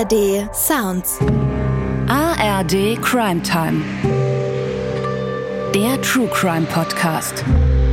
ARD Sounds. ARD Crime Time. Der True Crime Podcast.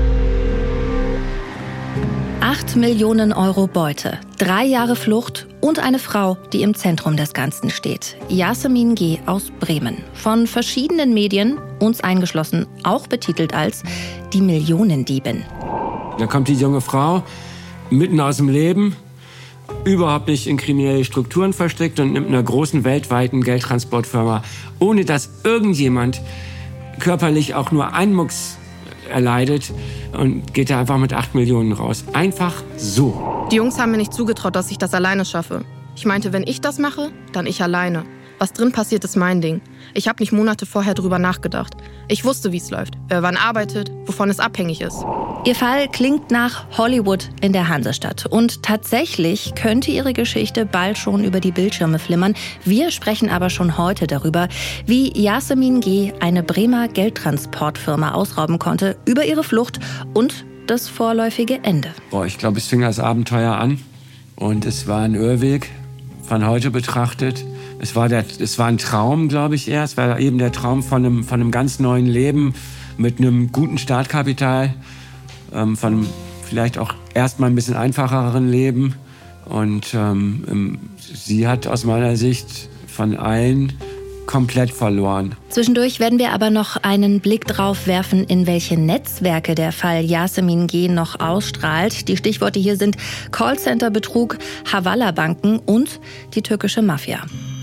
8 Millionen Euro Beute, 3 Jahre Flucht und eine Frau, die im Zentrum des Ganzen steht. Yasemin G. aus Bremen. Von verschiedenen Medien, uns eingeschlossen, auch betitelt als die Millionendiebin. Da kommt die junge Frau mitten aus dem Leben, überhaupt nicht in kriminelle Strukturen verstrickt und nimmt einer großen weltweiten Geldtransportfirma, ohne dass irgendjemand körperlich auch nur einen Mucks erleidet, und geht da einfach mit 8 Millionen raus. Einfach so. Die Jungs haben mir nicht zugetraut, dass ich das alleine schaffe. Ich meinte, wenn ich das mache, dann ich alleine. Was drin passiert, ist mein Ding. Ich habe nicht Monate vorher drüber nachgedacht. Ich wusste, wie es läuft, wer wann arbeitet, wovon es abhängig ist. Ihr Fall klingt nach Hollywood in der Hansestadt. Und tatsächlich könnte ihre Geschichte bald schon über die Bildschirme flimmern. Wir sprechen aber schon heute darüber, wie Yasemin G. eine Bremer Geldtransportfirma ausrauben konnte, über ihre Flucht und das vorläufige Ende. Ich glaube, es fing als Abenteuer an. Und es war ein Irrweg, von heute betrachtet. Es war ein Traum, glaube ich, eher. Es war eben der Traum von einem ganz neuen Leben mit einem guten Startkapital, von einem vielleicht auch erstmal ein bisschen einfacheren Leben. Und sie hat aus meiner Sicht von allen komplett verloren. Zwischendurch werden wir aber noch einen Blick drauf werfen, in welche Netzwerke der Fall Yasemin G. noch ausstrahlt. Die Stichworte hier sind Callcenter-Betrug, Havala-Banken und die türkische Mafia.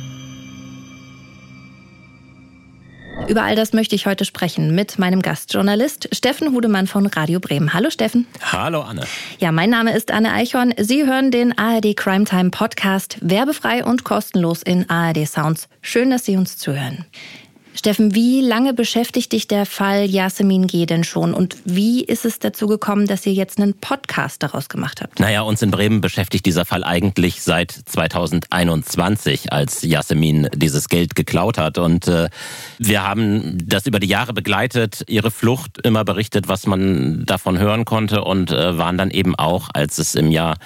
Über all das möchte ich heute sprechen mit meinem Gastjournalist Steffen Hudemann von Radio Bremen. Hallo Steffen. Hallo Anne. Ja, mein Name ist Anne Eichhorn. Sie hören den ARD Crime Time Podcast, werbefrei und kostenlos in ARD Sounds. Schön, dass Sie uns zuhören. Steffen, wie lange beschäftigt dich der Fall Yasemin G. denn schon? Und wie ist es dazu gekommen, dass ihr jetzt einen Podcast daraus gemacht habt? Naja, uns in Bremen beschäftigt dieser Fall eigentlich seit 2021, als Yasemin dieses Geld geklaut hat. Und wir haben das über die Jahre begleitet, ihre Flucht, immer berichtet, was man davon hören konnte, und waren dann eben auch, als es im Jahr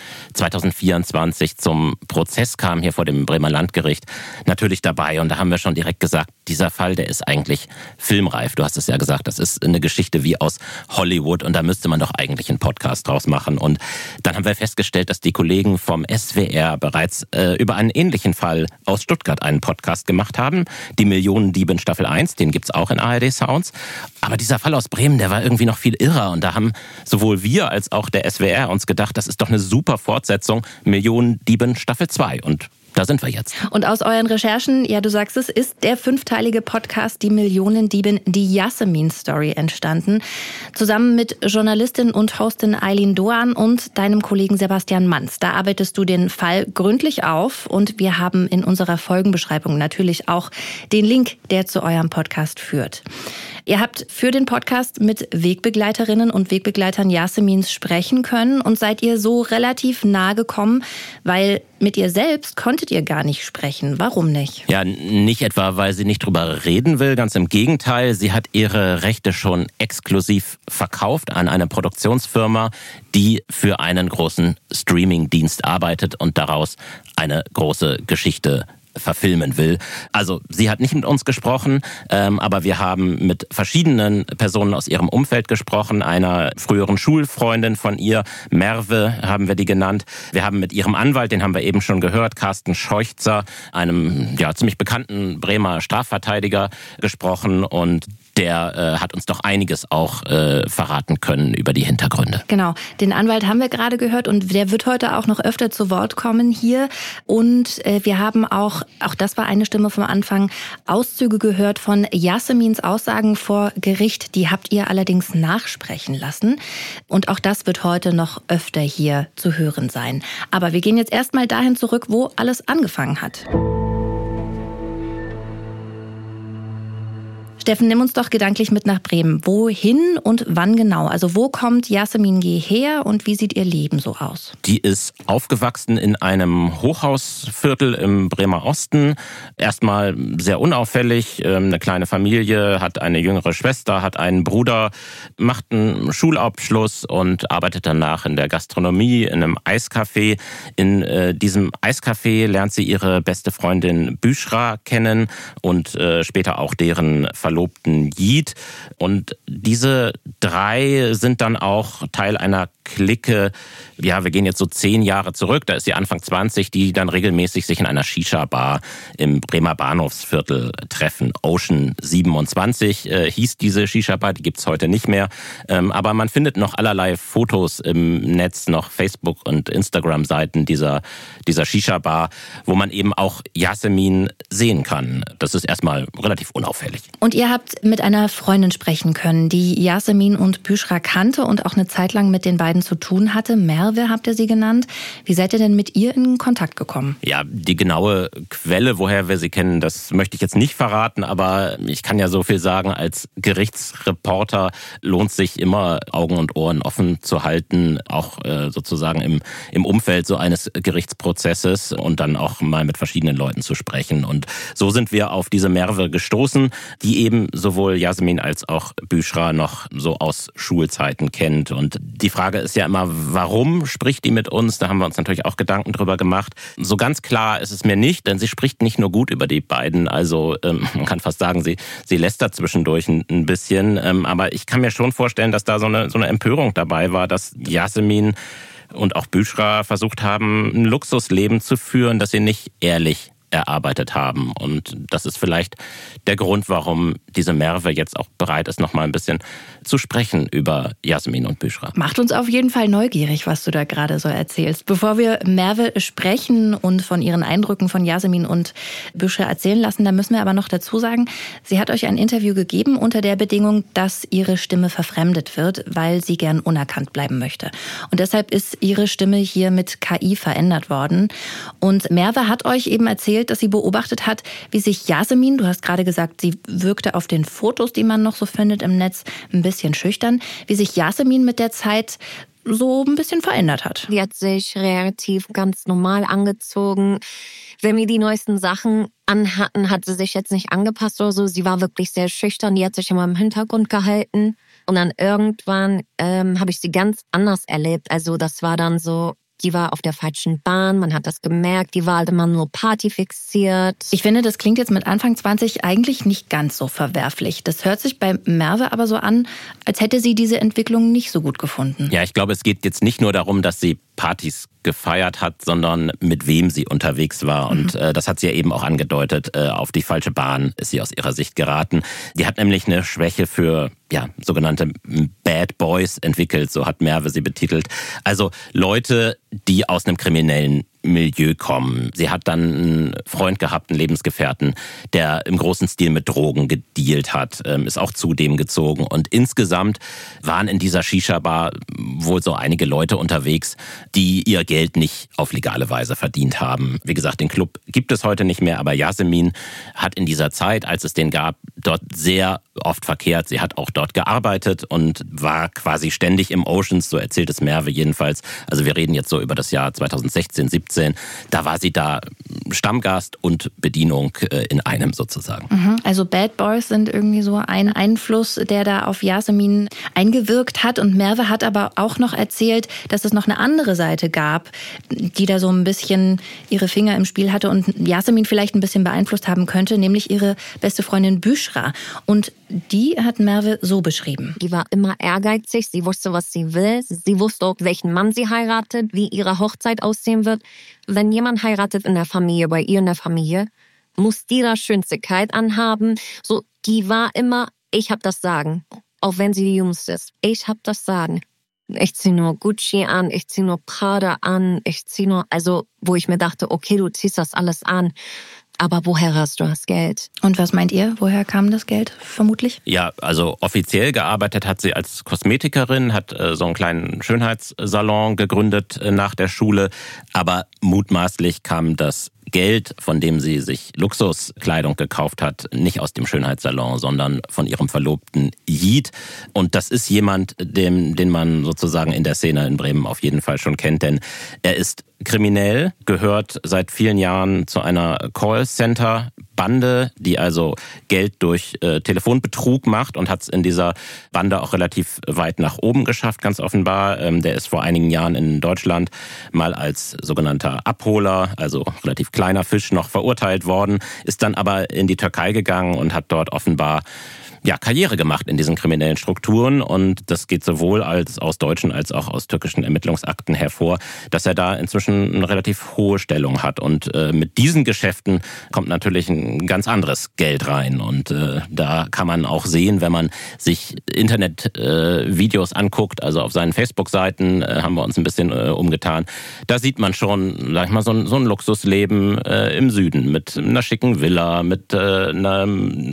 2024 zum Prozess kam, hier vor dem Bremer Landgericht, natürlich dabei. Und da haben wir schon direkt gesagt, dieser Fall, der ist eigentlich filmreif. Du hast es ja gesagt, das ist eine Geschichte wie aus Hollywood, und da müsste man doch eigentlich einen Podcast draus machen. Und dann haben wir festgestellt, dass die Kollegen vom SWR bereits über einen ähnlichen Fall aus Stuttgart einen Podcast gemacht haben. Die Millionendiebin Staffel 1, den gibt's auch in ARD Sounds. Aber dieser Fall aus Bremen, der war irgendwie noch viel irrer. Und da haben sowohl wir als auch der SWR uns gedacht, das ist doch eine super Fortsetzung, Millionendiebin Staffel 2. Und da sind wir jetzt. Und aus euren Recherchen, ja, du sagst es, ist der 5-teilige Podcast Die Millionendiebin, die Yasemin-Story entstanden. Zusammen mit Journalistin und Hostin Eileen Doan und deinem Kollegen Sebastian Manz. Da arbeitest du den Fall gründlich auf, und wir haben in unserer Folgenbeschreibung natürlich auch den Link, der zu eurem Podcast führt. Ihr habt für den Podcast mit Wegbegleiterinnen und Wegbegleitern Yasemins sprechen können und seid ihr so relativ nahe gekommen, weil mit ihr selbst konntet ihr gar nicht sprechen. Warum nicht? Ja, nicht etwa, weil sie nicht drüber reden will, ganz im Gegenteil. Sie hat ihre Rechte schon exklusiv verkauft an eine Produktionsfirma, die für einen großen Streaming-Dienst arbeitet und daraus eine große Geschichte verfilmen will. Also sie hat nicht mit uns gesprochen, aber wir haben mit verschiedenen Personen aus ihrem Umfeld gesprochen. Einer früheren Schulfreundin von ihr, Merve haben wir die genannt. Wir haben mit ihrem Anwalt, den haben wir eben schon gehört, Carsten Scheuchzer, einem ziemlich bekannten Bremer Strafverteidiger, gesprochen, und der hat uns doch einiges auch verraten können über die Hintergründe. Genau, den Anwalt haben wir gerade gehört, und der wird heute auch noch öfter zu Wort kommen hier. Und wir haben auch das war eine Stimme vom Anfang, Auszüge gehört von Yasemins Aussagen vor Gericht. Die habt ihr allerdings nachsprechen lassen. Und auch das wird heute noch öfter hier zu hören sein. Aber wir gehen jetzt erstmal dahin zurück, wo alles angefangen hat. Steffen, nimm uns doch gedanklich mit nach Bremen. Wohin und wann genau? Also wo kommt Yasemin G. her und wie sieht ihr Leben so aus? Die ist aufgewachsen in einem Hochhausviertel im Bremer Osten. Erstmal sehr unauffällig, eine kleine Familie, hat eine jüngere Schwester, hat einen Bruder, macht einen Schulabschluss und arbeitet danach in der Gastronomie, in einem Eiscafé. In diesem Eiscafé lernt sie ihre beste Freundin Büschra kennen und später auch deren Verlobten Yiğit. Und diese drei sind dann auch Teil einer Clique. Ja, wir gehen jetzt so 10 Jahre zurück. Da ist sie Anfang 20, die dann regelmäßig sich in einer Shisha-Bar im Bremer Bahnhofsviertel treffen. Ocean 27 hieß diese Shisha-Bar, die gibt's heute nicht mehr. Aber man findet noch allerlei Fotos im Netz, noch Facebook- und Instagram-Seiten dieser Shisha-Bar, wo man eben auch Yasemin sehen kann. Das ist erstmal relativ unauffällig. Und ihr habt mit einer Freundin sprechen können, die Yasemin und Büschra kannte und auch eine Zeit lang mit den beiden zu tun hatte. Merve habt ihr sie genannt. Wie seid ihr denn mit ihr in Kontakt gekommen? Ja, die genaue Quelle, woher wir sie kennen, das möchte ich jetzt nicht verraten, aber ich kann ja so viel sagen, als Gerichtsreporter lohnt sich immer, Augen und Ohren offen zu halten, auch sozusagen im Umfeld so eines Gerichtsprozesses und dann auch mal mit verschiedenen Leuten zu sprechen. Und so sind wir auf diese Merve gestoßen, die eben sowohl Yasemin als auch Büschra noch so aus Schulzeiten kennt. Und die Frage ist ja immer, warum spricht die mit uns? Da haben wir uns natürlich auch Gedanken drüber gemacht. So ganz klar ist es mir nicht, denn sie spricht nicht nur gut über die beiden. Also man kann fast sagen, sie lästert zwischendurch ein bisschen. Aber ich kann mir schon vorstellen, dass da so eine Empörung dabei war, dass Yasemin und auch Büschra versucht haben, ein Luxusleben zu führen, das sie nicht ehrlich erarbeitet haben. Und das ist vielleicht der Grund, warum diese Merve jetzt auch bereit ist, noch mal ein bisschen zu sprechen über Yasemin und Büschra. Macht uns auf jeden Fall neugierig, was du da gerade so erzählst. Bevor wir Merve sprechen und von ihren Eindrücken von Yasemin und Büschra erzählen lassen, da müssen wir aber noch dazu sagen, sie hat euch ein Interview gegeben unter der Bedingung, dass ihre Stimme verfremdet wird, weil sie gern unerkannt bleiben möchte. Und deshalb ist ihre Stimme hier mit KI verändert worden. Und Merve hat euch eben erzählt, dass sie beobachtet hat, wie sich Yasemin, du hast gerade gesagt, sie wirkte auf den Fotos, die man noch so findet im Netz, ein bisschen schüchtern, wie sich Yasemin mit der Zeit so ein bisschen verändert hat. Die hat sich relativ ganz normal angezogen. Wenn wir die neuesten Sachen anhatten, hat sie sich jetzt nicht angepasst oder so. Sie war wirklich sehr schüchtern, die hat sich immer im Hintergrund gehalten. Und dann irgendwann habe ich sie ganz anders erlebt. Also das war dann so, die war auf der falschen Bahn, man hat das gemerkt, die war halt immer nur Party fixiert. Ich finde, das klingt jetzt mit Anfang 20 eigentlich nicht ganz so verwerflich. Das hört sich bei Merve aber so an, als hätte sie diese Entwicklung nicht so gut gefunden. Ja, ich glaube, es geht jetzt nicht nur darum, dass sie Partys gefeiert hat, sondern mit wem sie unterwegs war. Und das hat sie ja eben auch angedeutet. Auf die falsche Bahn ist sie aus ihrer Sicht geraten. Die hat nämlich eine Schwäche für sogenannte Bad Boys entwickelt, so hat Merve sie betitelt. Also Leute, die aus einem kriminellen Milieu kommen. Sie hat dann einen Freund gehabt, einen Lebensgefährten, der im großen Stil mit Drogen gedealt hat, ist auch zu dem gezogen. Und insgesamt waren in dieser Shisha-Bar wohl so einige Leute unterwegs, die ihr Geld nicht auf legale Weise verdient haben. Wie gesagt, den Club gibt es heute nicht mehr, aber Yasemin hat in dieser Zeit, als es den gab, dort sehr oft verkehrt. Sie hat auch dort gearbeitet und war quasi ständig im Oceans, so erzählt es Merve jedenfalls. Also wir reden jetzt so über das Jahr 2016, 17. Da war sie da Stammgast und Bedienung in einem sozusagen. Also Bad Boys sind irgendwie so ein Einfluss, der da auf Yasemin eingewirkt hat. Und Merve hat aber auch noch erzählt, dass es noch eine andere Seite gab, die da so ein bisschen ihre Finger im Spiel hatte und Yasemin vielleicht ein bisschen beeinflusst haben könnte, nämlich ihre beste Freundin Büschra. Und die hat Merve so beschrieben. Die war immer ehrgeizig, sie wusste, was sie will. Sie wusste auch, welchen Mann sie heiratet, wie ihre Hochzeit aussehen wird. Wenn jemand heiratet in der Familie, bei ihr in der Familie, muss die das schönste Kleid anhaben. So, die war immer, ich hab das Sagen. Auch wenn sie die Jüngste ist. Ich hab das Sagen. Ich zieh nur Gucci an, ich zieh nur Prada an, also wo ich mir dachte, okay, du ziehst das alles an. Aber woher hast du das Geld? Und was meint ihr? Woher kam das Geld vermutlich? Ja, also offiziell gearbeitet hat sie als Kosmetikerin, hat so einen kleinen Schönheitssalon gegründet nach der Schule. Aber mutmaßlich kam das Geld, von dem sie sich Luxuskleidung gekauft hat, nicht aus dem Schönheitssalon, sondern von ihrem Verlobten Yeat. Und das ist jemand, den man sozusagen in der Szene in Bremen auf jeden Fall schon kennt, denn er ist kriminell, gehört seit vielen Jahren zu einer Callcenter-Bande, die also Geld durch Telefonbetrug macht und hat es in dieser Bande auch relativ weit nach oben geschafft, ganz offenbar. Der ist vor einigen Jahren in Deutschland mal als sogenannter Abholer, also relativ kleiner Fisch, noch verurteilt worden, ist dann aber in die Türkei gegangen und hat dort offenbar Karriere gemacht in diesen kriminellen Strukturen, und das geht sowohl aus deutschen als auch aus türkischen Ermittlungsakten hervor, dass er da inzwischen eine relativ hohe Stellung hat, und mit diesen Geschäften kommt natürlich ein ganz anderes Geld rein, und da kann man auch sehen, wenn man sich Internetvideos anguckt, also auf seinen Facebook-Seiten haben wir uns ein bisschen umgetan, da sieht man schon, sag ich mal, so ein Luxusleben im Süden mit einer schicken Villa, mit einer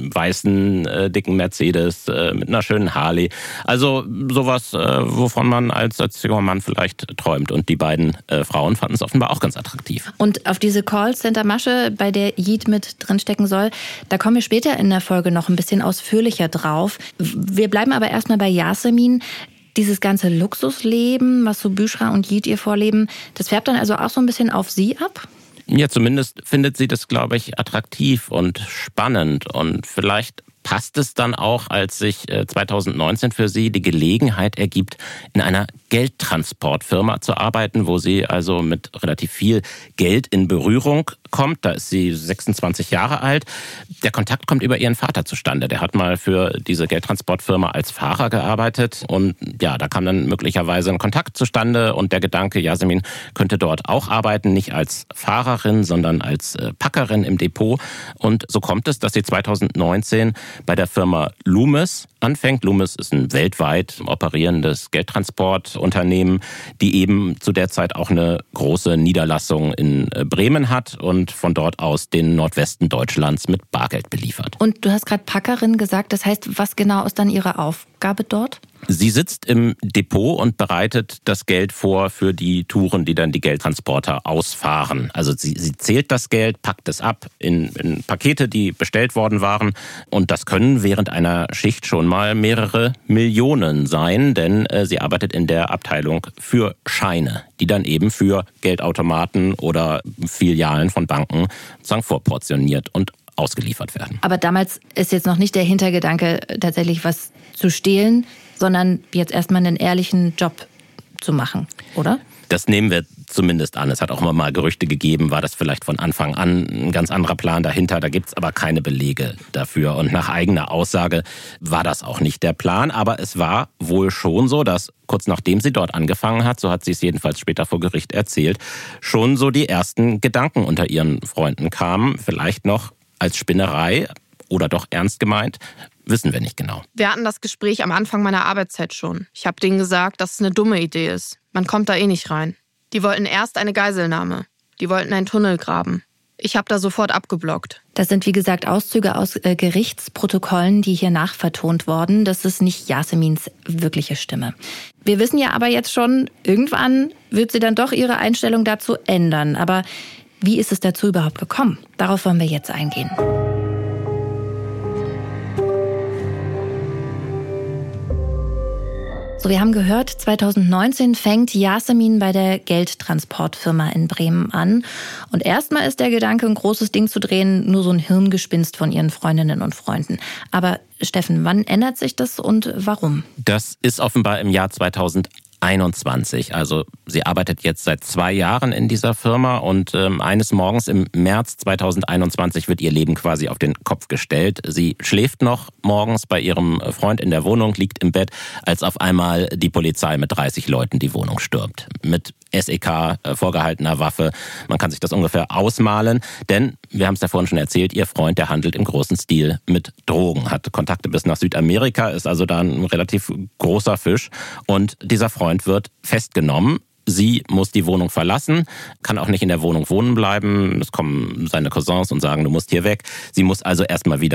weißen, dicken Mercedes, mit einer schönen Harley. Also sowas, wovon man als junger Mann vielleicht träumt. Und die beiden Frauen fanden es offenbar auch ganz attraktiv. Und auf diese Callcenter-Masche, bei der Yeat mit drinstecken soll, da kommen wir später in der Folge noch ein bisschen ausführlicher drauf. Wir bleiben aber erstmal bei Yasemin. Dieses ganze Luxusleben, was so Büchra und Yeat ihr vorleben, das färbt dann also auch so ein bisschen auf sie ab? Ja, zumindest findet sie das, glaube ich, attraktiv und spannend, und vielleicht passt es dann auch, als sich 2019 für sie die Gelegenheit ergibt, in einer Geldtransportfirma zu arbeiten, wo sie also mit relativ viel Geld in Berührung kommt. Da ist sie 26 Jahre alt. Der Kontakt kommt über ihren Vater zustande. Der hat mal für diese Geldtransportfirma als Fahrer gearbeitet, und ja, da kam dann möglicherweise ein Kontakt zustande und der Gedanke, Yasemin könnte dort auch arbeiten, nicht als Fahrerin, sondern als Packerin im Depot. Und so kommt es, dass sie 2019 bei der Firma Loomis anfängt. Loomis ist ein weltweit operierendes Geldtransportunternehmen, die eben zu der Zeit auch eine große Niederlassung in Bremen hat und von dort aus den Nordwesten Deutschlands mit Bargeld beliefert. Und du hast gerade Packerin gesagt, das heißt, was genau ist dann ihre Aufgabe dort? Sie sitzt im Depot und bereitet das Geld vor für die Touren, die dann die Geldtransporter ausfahren. Also sie zählt das Geld, packt es ab in Pakete, die bestellt worden waren. Und das können während einer Schicht schon mal mehrere Millionen sein, denn sie arbeitet in der Abteilung für Scheine, die dann eben für Geldautomaten oder Filialen von Banken sozusagen vorportioniert und ausgeliefert werden. Aber damals ist jetzt noch nicht der Hintergedanke, tatsächlich was zu stehlen, sondern jetzt erstmal einen ehrlichen Job zu machen, oder? Das nehmen wir zumindest an. Es hat auch immer mal Gerüchte gegeben, war das vielleicht von Anfang an ein ganz anderer Plan dahinter. Da gibt's aber keine Belege dafür. Und nach eigener Aussage war das auch nicht der Plan. Aber es war wohl schon so, dass kurz nachdem sie dort angefangen hat, so hat sie es jedenfalls später vor Gericht erzählt, schon so die ersten Gedanken unter ihren Freunden kamen. Vielleicht noch als Spinnerei oder doch ernst gemeint. Wissen wir nicht genau. Wir hatten das Gespräch am Anfang meiner Arbeitszeit schon. Ich habe denen gesagt, dass es eine dumme Idee ist. Man kommt da eh nicht rein. Die wollten erst eine Geiselnahme. Die wollten einen Tunnel graben. Ich habe da sofort abgeblockt. Das sind, wie gesagt, Auszüge aus Gerichtsprotokollen, die hier nachvertont wurden. Das ist nicht Yasemins wirkliche Stimme. Wir wissen ja aber jetzt schon, irgendwann wird sie dann doch ihre Einstellung dazu ändern. Aber wie ist es dazu überhaupt gekommen? Darauf wollen wir jetzt eingehen. So, wir haben gehört, 2019 fängt Yasemin bei der Geldtransportfirma in Bremen an. Und erstmal ist der Gedanke, ein großes Ding zu drehen, nur so ein Hirngespinst von ihren Freundinnen und Freunden. Aber Steffen, wann ändert sich das und warum? Das ist offenbar im Jahr 2021. Also sie arbeitet jetzt seit 2 Jahren in dieser Firma und eines Morgens im März 2021 wird ihr Leben quasi auf den Kopf gestellt. Sie schläft noch morgens bei ihrem Freund in der Wohnung, liegt im Bett, als auf einmal die Polizei mit 30 Leuten die Wohnung stürmt. Mit SEK, vorgehaltener Waffe. Man kann sich das ungefähr ausmalen, denn wir haben es ja vorhin schon erzählt, ihr Freund, der handelt im großen Stil mit Drogen, hat Kontakte bis nach Südamerika, ist also da ein relativ großer Fisch und dieser Freund wird festgenommen. Sie muss die Wohnung verlassen, kann auch nicht in der Wohnung wohnen bleiben. Es kommen seine Cousins und sagen, du musst hier weg. Sie muss also erstmal wieder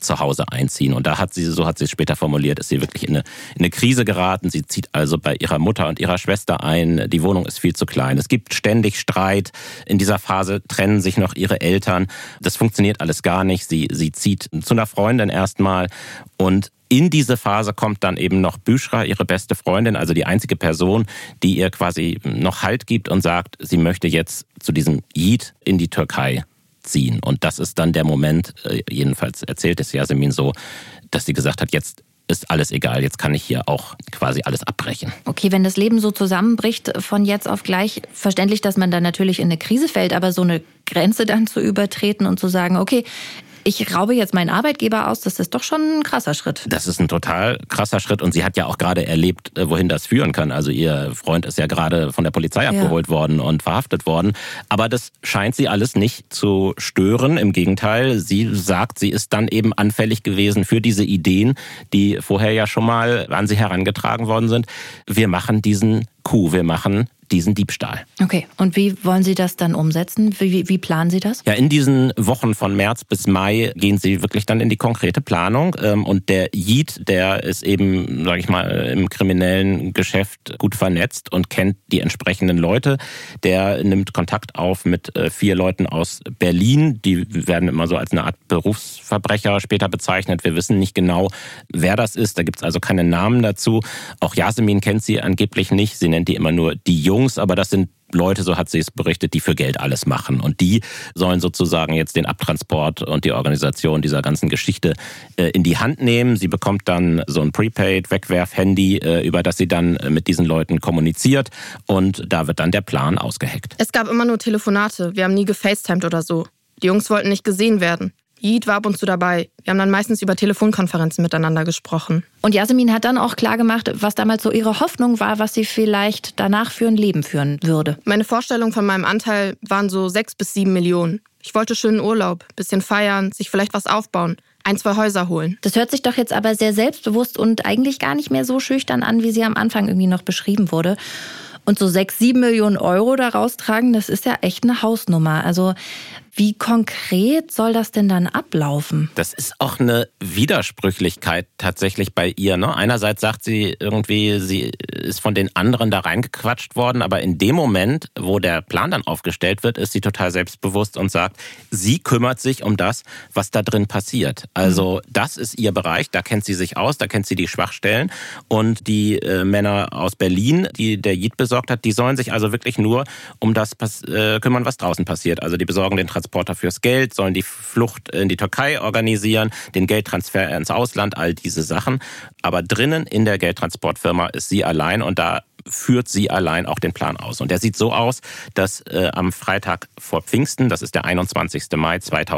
zu Hause einziehen. Und da hat sie, so hat sie es später formuliert, ist sie wirklich in eine Krise geraten. Sie zieht also bei ihrer Mutter und ihrer Schwester ein. Die Wohnung ist viel zu klein. Es gibt ständig Streit. In dieser Phase trennen sich noch ihre Eltern. Das funktioniert alles gar nicht. Sie zieht zu einer Freundin erstmal. Und in diese Phase kommt dann eben noch Büschra, ihre beste Freundin, also die einzige Person, die ihr quasi noch Halt gibt und sagt, sie möchte jetzt zu diesem Yiğit in die Türkei ziehen. Und das ist dann der Moment, jedenfalls erzählt es Yasemin so, dass sie gesagt hat, jetzt ist alles egal, jetzt kann ich hier auch quasi alles abbrechen. Okay, wenn das Leben so zusammenbricht von jetzt auf gleich, verständlich, dass man dann natürlich in eine Krise fällt, aber so eine Grenze dann zu übertreten und zu sagen, okay, ich raube jetzt meinen Arbeitgeber aus, das ist doch schon ein krasser Schritt. Das ist ein total krasser Schritt und sie hat ja auch gerade erlebt, wohin das führen kann. Also ihr Freund ist ja gerade von der Polizei abgeholt worden und verhaftet worden. Aber das scheint sie alles nicht zu stören. Im Gegenteil, sie sagt, sie ist dann eben anfällig gewesen für diese Ideen, die vorher ja schon mal an sie herangetragen worden sind. Wir machen diesen Coup, wir machen diesen Diebstahl. Okay, und wie wollen Sie das dann umsetzen? Wie planen Sie das? Ja, in diesen Wochen von März bis Mai gehen Sie wirklich dann in die konkrete Planung. Und der Yiğit, der ist eben, sage ich mal, im kriminellen Geschäft gut vernetzt und kennt die entsprechenden Leute. Der nimmt Kontakt auf mit 4 Leuten aus Berlin. Die werden immer so als eine Art Berufsverbrecher später bezeichnet. Wir wissen nicht genau, wer das ist. Da gibt es also keine Namen dazu. Auch Yasemin kennt sie angeblich nicht. Sie nennt die immer nur die Jungs. Aber das sind Leute, so hat sie es berichtet, die für Geld alles machen. Und die sollen sozusagen jetzt den Abtransport und die Organisation dieser ganzen Geschichte in die Hand nehmen. Sie bekommt dann so ein Prepaid-Wegwerf-Handy, über das sie dann mit diesen Leuten kommuniziert. Und da wird dann der Plan ausgeheckt. Es gab immer nur Telefonate. Wir haben nie gefacetimed oder so. Die Jungs wollten nicht gesehen werden. Yiğit war ab und zu dabei. Wir haben dann meistens über Telefonkonferenzen miteinander gesprochen. Und Yasemin hat dann auch klargemacht, was damals so ihre Hoffnung war, was sie vielleicht danach für ein Leben führen würde. Meine Vorstellung von meinem Anteil waren so 6 bis 7 Millionen. Ich wollte schönen Urlaub, bisschen feiern, sich vielleicht was aufbauen, 1, 2 Häuser holen. Das hört sich doch jetzt aber sehr selbstbewusst und eigentlich gar nicht mehr so schüchtern an, wie sie am Anfang irgendwie noch beschrieben wurde. Und so 6, 7 Millionen Euro daraus tragen, das ist ja echt eine Hausnummer. Also wie konkret soll das denn dann ablaufen? Das ist auch eine Widersprüchlichkeit tatsächlich bei ihr. Ne? Einerseits sagt sie irgendwie, sie ist von den anderen da reingequatscht worden, aber in dem Moment, wo der Plan dann aufgestellt wird, ist sie total selbstbewusst und sagt, sie kümmert sich um das, was da drin passiert. Also das ist ihr Bereich, da kennt sie sich aus, da kennt sie die Schwachstellen. Und die Männer aus Berlin, die der Yiğit besorgt hat, die sollen sich also wirklich nur um das kümmern, was draußen passiert. Also die besorgen den Transporter fürs Geld, sollen die Flucht in die Türkei organisieren, den Geldtransfer ins Ausland, all diese Sachen. Aber drinnen in der Geldtransportfirma ist sie allein und da führt sie allein auch den Plan aus. Und der sieht so aus, dass am Freitag vor Pfingsten, das ist der 21. Mai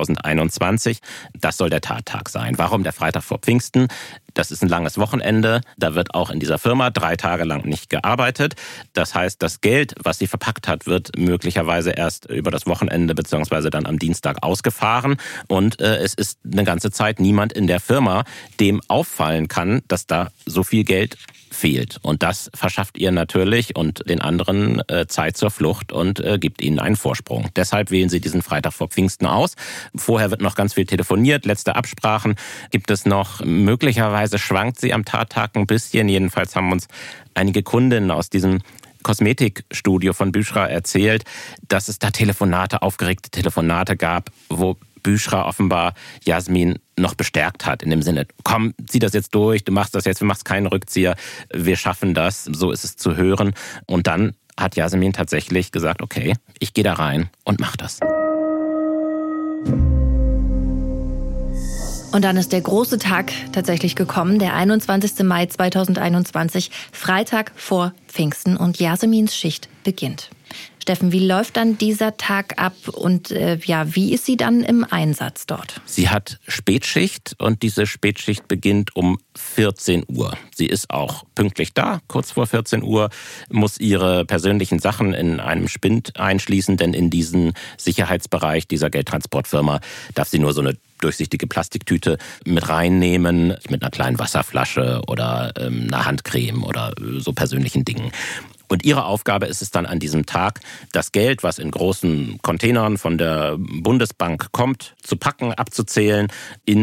2021, das soll der Tattag sein. Warum der Freitag vor Pfingsten? Das ist ein langes Wochenende. Da wird auch in dieser Firma 3 Tage lang nicht gearbeitet. Das heißt, das Geld, was sie verpackt hat, wird möglicherweise erst über das Wochenende bzw. dann am Dienstag ausgefahren. Und es ist eine ganze Zeit niemand in der Firma, dem auffallen kann, dass da so viel Geld fehlt. Und das verschafft ihr natürlich und den anderen Zeit zur Flucht und gibt ihnen einen Vorsprung. Deshalb wählen sie diesen Freitag vor Pfingsten aus. Vorher wird noch ganz viel telefoniert, letzte Absprachen gibt es noch. Möglicherweise schwankt sie am Tattag ein bisschen. Jedenfalls haben uns einige Kundinnen aus diesem Kosmetikstudio von Büschra erzählt, dass es da Telefonate, aufgeregte Telefonate gab, wo Büschra offenbar Yasemin noch bestärkt hat, in dem Sinne, komm, zieh das jetzt durch, du machst das jetzt, du machst keinen Rückzieher, wir schaffen das, so ist es zu hören. Und dann hat Yasemin tatsächlich gesagt, okay, ich gehe da rein und mach das. Und dann ist der große Tag tatsächlich gekommen, der 21. Mai 2021, Freitag vor Pfingsten und Yasemins Schicht beginnt. Steffen, wie läuft dann dieser Tag ab und wie ist sie dann im Einsatz dort? Sie hat Spätschicht und diese Spätschicht beginnt um 14 Uhr. Sie ist auch pünktlich da, kurz vor 14 Uhr, muss ihre persönlichen Sachen in einem Spind einschließen, denn in diesen Sicherheitsbereich dieser Geldtransportfirma darf sie nur so eine durchsichtige Plastiktüte mit reinnehmen, mit einer kleinen Wasserflasche oder einer Handcreme oder so persönlichen Dingen. Und ihre Aufgabe ist es dann an diesem Tag, das Geld, was in großen Containern von der Bundesbank kommt, zu packen, abzuzählen, in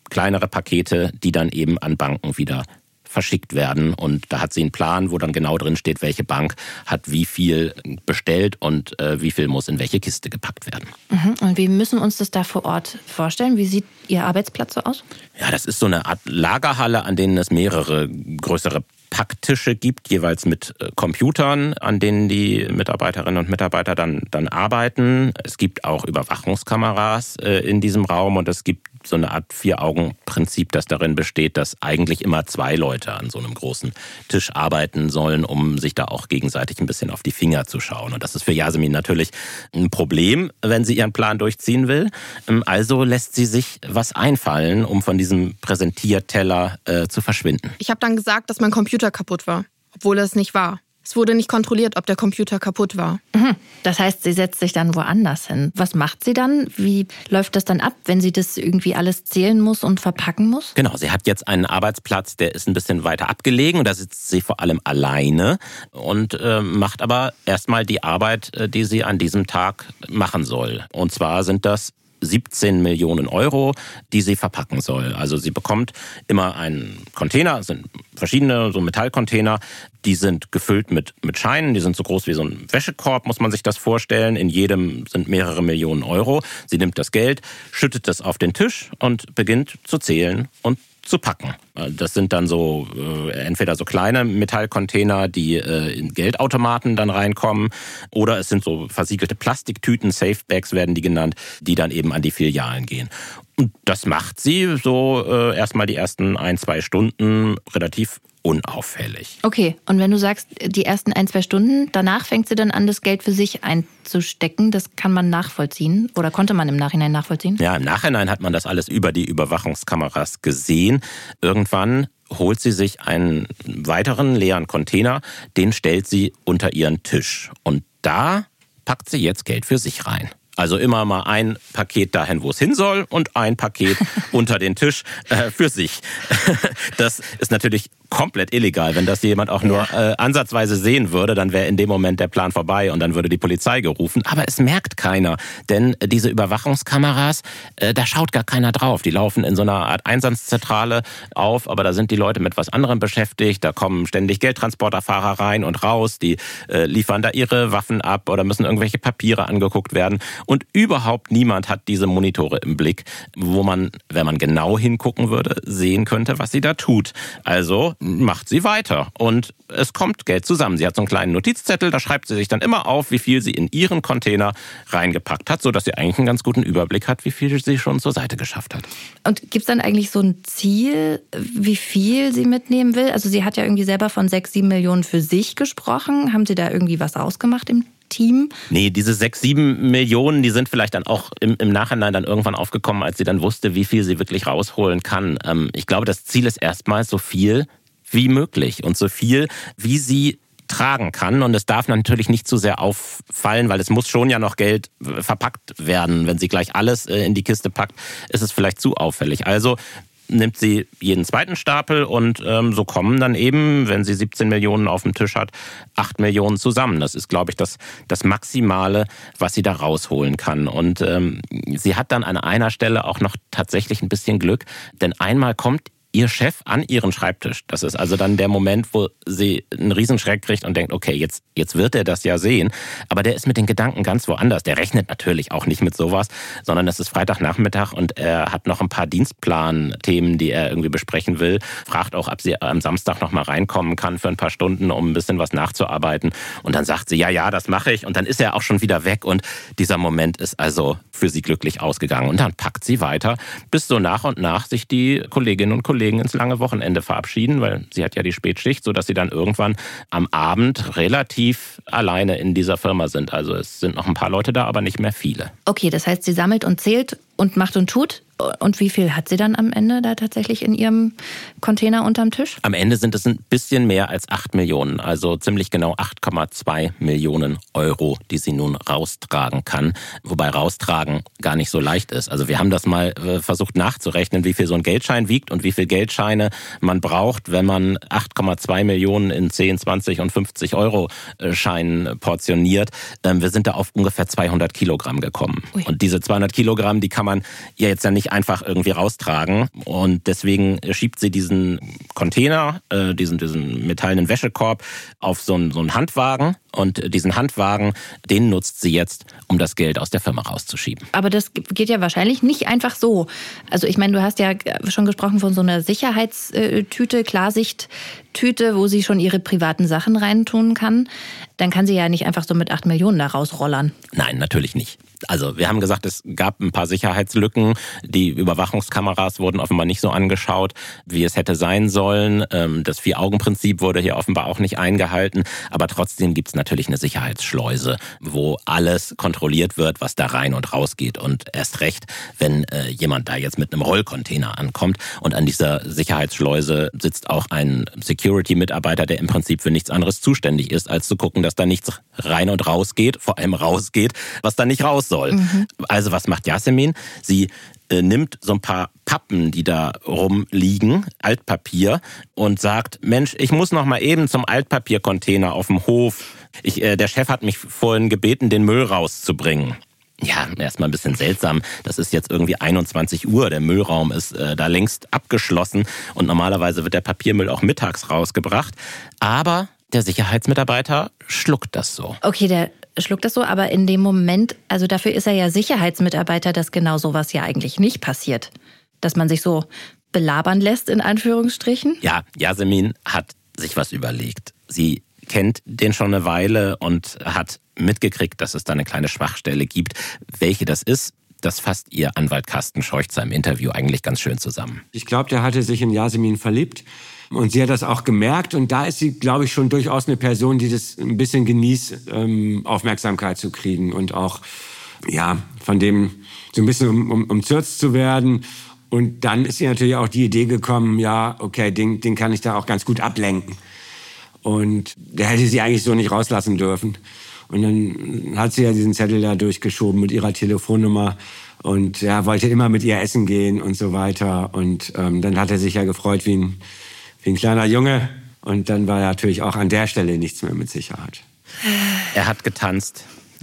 kleinere Pakete, die dann eben an Banken wieder verschickt werden. Und da hat sie einen Plan, wo dann genau drin steht, welche Bank hat wie viel bestellt und wie viel muss in welche Kiste gepackt werden. Und wie müssen wir uns das da vor Ort vorstellen? Wie sieht Ihr Arbeitsplatz so aus? Ja, das ist so eine Art Lagerhalle, an denen es mehrere größere Packtische gibt, jeweils mit Computern, an denen die Mitarbeiterinnen und Mitarbeiter dann arbeiten. Es gibt auch Überwachungskameras in diesem Raum und es gibt so eine Art Vier-Augen-Prinzip, das darin besteht, dass eigentlich immer 2 Leute an so einem großen Tisch arbeiten sollen, um sich da auch gegenseitig ein bisschen auf die Finger zu schauen. Und das ist für Yasemin natürlich ein Problem, wenn sie ihren Plan durchziehen will. Also lässt sie sich was einfallen, um von diesem Präsentierteller zu verschwinden. Ich habe dann gesagt, dass mein Computer kaputt war, obwohl es nicht war. Es wurde nicht kontrolliert, ob der Computer kaputt war. Das heißt, sie setzt sich dann woanders hin. Was macht sie dann? Wie läuft das dann ab, wenn sie das irgendwie alles zählen muss und verpacken muss? Genau, sie hat jetzt einen Arbeitsplatz, der ist ein bisschen weiter abgelegen. Da sitzt sie vor allem alleine und macht aber erstmal die Arbeit, die sie an diesem Tag machen soll. Und zwar sind das 17 Millionen Euro, die sie verpacken soll. Also sie bekommt immer einen Container, es sind verschiedene so Metallcontainer, die sind gefüllt mit Scheinen, die sind so groß wie so ein Wäschekorb, muss man sich das vorstellen. In jedem sind mehrere Millionen Euro. Sie nimmt das Geld, schüttet das auf den Tisch und beginnt zu zählen und zu packen. Das sind dann so entweder so kleine Metallcontainer, die in Geldautomaten dann reinkommen, oder es sind so versiegelte Plastiktüten, Safebags werden die genannt, die dann eben an die Filialen gehen. Und das macht sie so erstmal die ersten 1-2 Stunden relativ unauffällig. Okay, und wenn du sagst, die ersten 1-2 Stunden, danach fängt sie dann an, das Geld für sich einzustecken. Das kann man nachvollziehen oder konnte man im Nachhinein nachvollziehen? Ja, im Nachhinein hat man das alles über die Überwachungskameras gesehen. Irgendwann holt sie sich einen weiteren leeren Container, den stellt sie unter ihren Tisch. Und da packt sie jetzt Geld für sich rein. Also immer mal ein Paket dahin, wo es hin soll, und ein Paket unter den Tisch für sich. Das ist natürlich komplett illegal. Wenn das jemand auch nur ansatzweise sehen würde, dann wäre in dem Moment der Plan vorbei und dann würde die Polizei gerufen. Aber es merkt keiner, denn diese Überwachungskameras, da schaut gar keiner drauf. Die laufen in so einer Art Einsatzzentrale auf, aber da sind die Leute mit was anderem beschäftigt. Da kommen ständig Geldtransporterfahrer rein und raus, die liefern da ihre Waffen ab oder müssen irgendwelche Papiere angeguckt werden. Und überhaupt niemand hat diese Monitore im Blick, wo man, wenn man genau hingucken würde, sehen könnte, was sie da tut. Also macht sie weiter und es kommt Geld zusammen. Sie hat so einen kleinen Notizzettel, da schreibt sie sich dann immer auf, wie viel sie in ihren Container reingepackt hat, sodass sie eigentlich einen ganz guten Überblick hat, wie viel sie schon zur Seite geschafft hat. Und gibt es dann eigentlich so ein Ziel, wie viel sie mitnehmen will? Also sie hat ja irgendwie selber von 6-7 Millionen für sich gesprochen. Haben Sie da irgendwie was ausgemacht im Team? Nee, diese 6-7 Millionen, die sind vielleicht dann auch im Nachhinein dann irgendwann aufgekommen, als sie dann wusste, wie viel sie wirklich rausholen kann. Ich glaube, das Ziel ist erstmal so viel wie möglich und so viel, wie sie tragen kann. Und es darf natürlich nicht zu sehr auffallen, weil es muss schon ja noch Geld verpackt werden. Wenn sie gleich alles in die Kiste packt, ist es vielleicht zu auffällig. Also nimmt sie jeden zweiten Stapel und so kommen dann eben, wenn sie 17 Millionen auf dem Tisch hat, 8 Millionen zusammen. Das ist, glaube ich, das Maximale, was sie da rausholen kann. Und sie hat dann an einer Stelle auch noch tatsächlich ein bisschen Glück, denn einmal kommt ihr Chef an ihren Schreibtisch. Das ist also dann der Moment, wo sie einen Riesenschreck kriegt und denkt, okay, jetzt wird er das ja sehen. Aber der ist mit den Gedanken ganz woanders. Der rechnet natürlich auch nicht mit sowas, sondern es ist Freitagnachmittag und er hat noch ein paar Dienstplan-Themen, die er irgendwie besprechen will. Fragt auch, ob sie am Samstag noch mal reinkommen kann für ein paar Stunden, um ein bisschen was nachzuarbeiten. Und dann sagt sie, ja, das mache ich. Und dann ist er auch schon wieder weg. Und dieser Moment ist also für sie glücklich ausgegangen. Und dann packt sie weiter, bis so nach und nach sich die Kolleginnen und Kollegen ins lange Wochenende verabschieden, weil sie hat ja die Spätschicht, sodass sie dann irgendwann am Abend relativ alleine in dieser Firma sind. Also es sind noch ein paar Leute da, aber nicht mehr viele. Okay, das heißt, sie sammelt und zählt und macht und tut. Und wie viel hat sie dann am Ende da tatsächlich in ihrem Container unterm Tisch? Am Ende sind es ein bisschen mehr als 8 Millionen, also ziemlich genau 8,2 Millionen Euro, die sie nun raustragen kann. Wobei raustragen gar nicht so leicht ist. Also wir haben das mal versucht nachzurechnen, wie viel so ein Geldschein wiegt und wie viel Geldscheine man braucht, wenn man 8,2 Millionen in 10, 20 und 50 Euro Scheinen portioniert. Wir sind da auf ungefähr 200 Kilogramm gekommen. Ui. Und diese 200 Kilogramm, die kann man ja jetzt ja nicht nicht einfach irgendwie raustragen. Und deswegen schiebt sie diesen Container, diesen metallenen Wäschekorb auf so einen Handwagen. Und diesen Handwagen, den nutzt sie jetzt, um das Geld aus der Firma rauszuschieben. Aber das geht ja wahrscheinlich nicht einfach so. Also ich meine, du hast ja schon gesprochen von so einer Sicherheitstüte, Klarsichttüte, wo sie schon ihre privaten Sachen reintun kann. Dann kann sie ja nicht einfach so mit 8 Millionen da rausrollern. Nein, natürlich nicht. Also wir haben gesagt, es gab ein paar Sicherheitslücken. Die Überwachungskameras wurden offenbar nicht so angeschaut, wie es hätte sein sollen. Das 4-Augen-Prinzip wurde hier offenbar auch nicht eingehalten. Aber trotzdem gibt es natürlich eine Sicherheitsschleuse, wo alles kontrolliert wird, was da rein und raus geht. Und erst recht, wenn jemand da jetzt mit einem Rollcontainer ankommt. Und an dieser Sicherheitsschleuse sitzt auch ein Security-Mitarbeiter, der im Prinzip für nichts anderes zuständig ist, als zu gucken, dass da nichts rein und raus geht, vor allem rausgeht, was da nicht raus soll. Also was macht Yasemin? Sie nimmt so ein paar Pappen, die da rumliegen, Altpapier, und sagt, Mensch, ich muss noch mal eben zum Altpapiercontainer auf dem Hof. Der Chef hat mich vorhin gebeten, den Müll rauszubringen. Ja, erstmal ein bisschen seltsam. Das ist jetzt irgendwie 21 Uhr. Der Müllraum ist da längst abgeschlossen und normalerweise wird der Papiermüll auch mittags rausgebracht. Aber der Sicherheitsmitarbeiter schluckt das so. Okay, der schluckt das so, aber in dem Moment, also dafür ist er ja Sicherheitsmitarbeiter, dass genau sowas ja eigentlich nicht passiert. Dass man sich so belabern lässt, in Anführungsstrichen. Ja, Yasemin hat sich was überlegt. Sie kennt den schon eine Weile und hat mitgekriegt, dass es da eine kleine Schwachstelle gibt. Welche das ist, das fasst ihr Anwalt Carsten Scheuchzer im Interview eigentlich ganz schön zusammen. Ich glaube, der hatte sich in Yasemin verliebt. Und sie hat das auch gemerkt. Und da ist sie, glaube ich, schon durchaus eine Person, die das ein bisschen genießt, Aufmerksamkeit zu kriegen. Und auch, ja, von dem so ein bisschen umzürzt zu werden. Und dann ist ihr natürlich auch die Idee gekommen, ja, okay, den kann ich da auch ganz gut ablenken. Und der hätte sie eigentlich so nicht rauslassen dürfen. Und dann hat sie ja diesen Zettel da durchgeschoben mit ihrer Telefonnummer. Und ja, wollte immer mit ihr essen gehen und so weiter. Und dann hat er sich ja gefreut wie ein kleiner Junge. Und dann war natürlich auch an der Stelle nichts mehr mit Sicherheit. Er hat getanzt,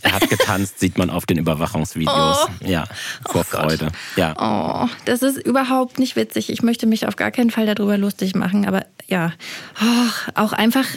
sieht man auf den Überwachungsvideos. Oh. Ja, vor Freude. Ja. Oh, das ist überhaupt nicht witzig. Ich möchte mich auf gar keinen Fall darüber lustig machen. Aber ja, auch einfach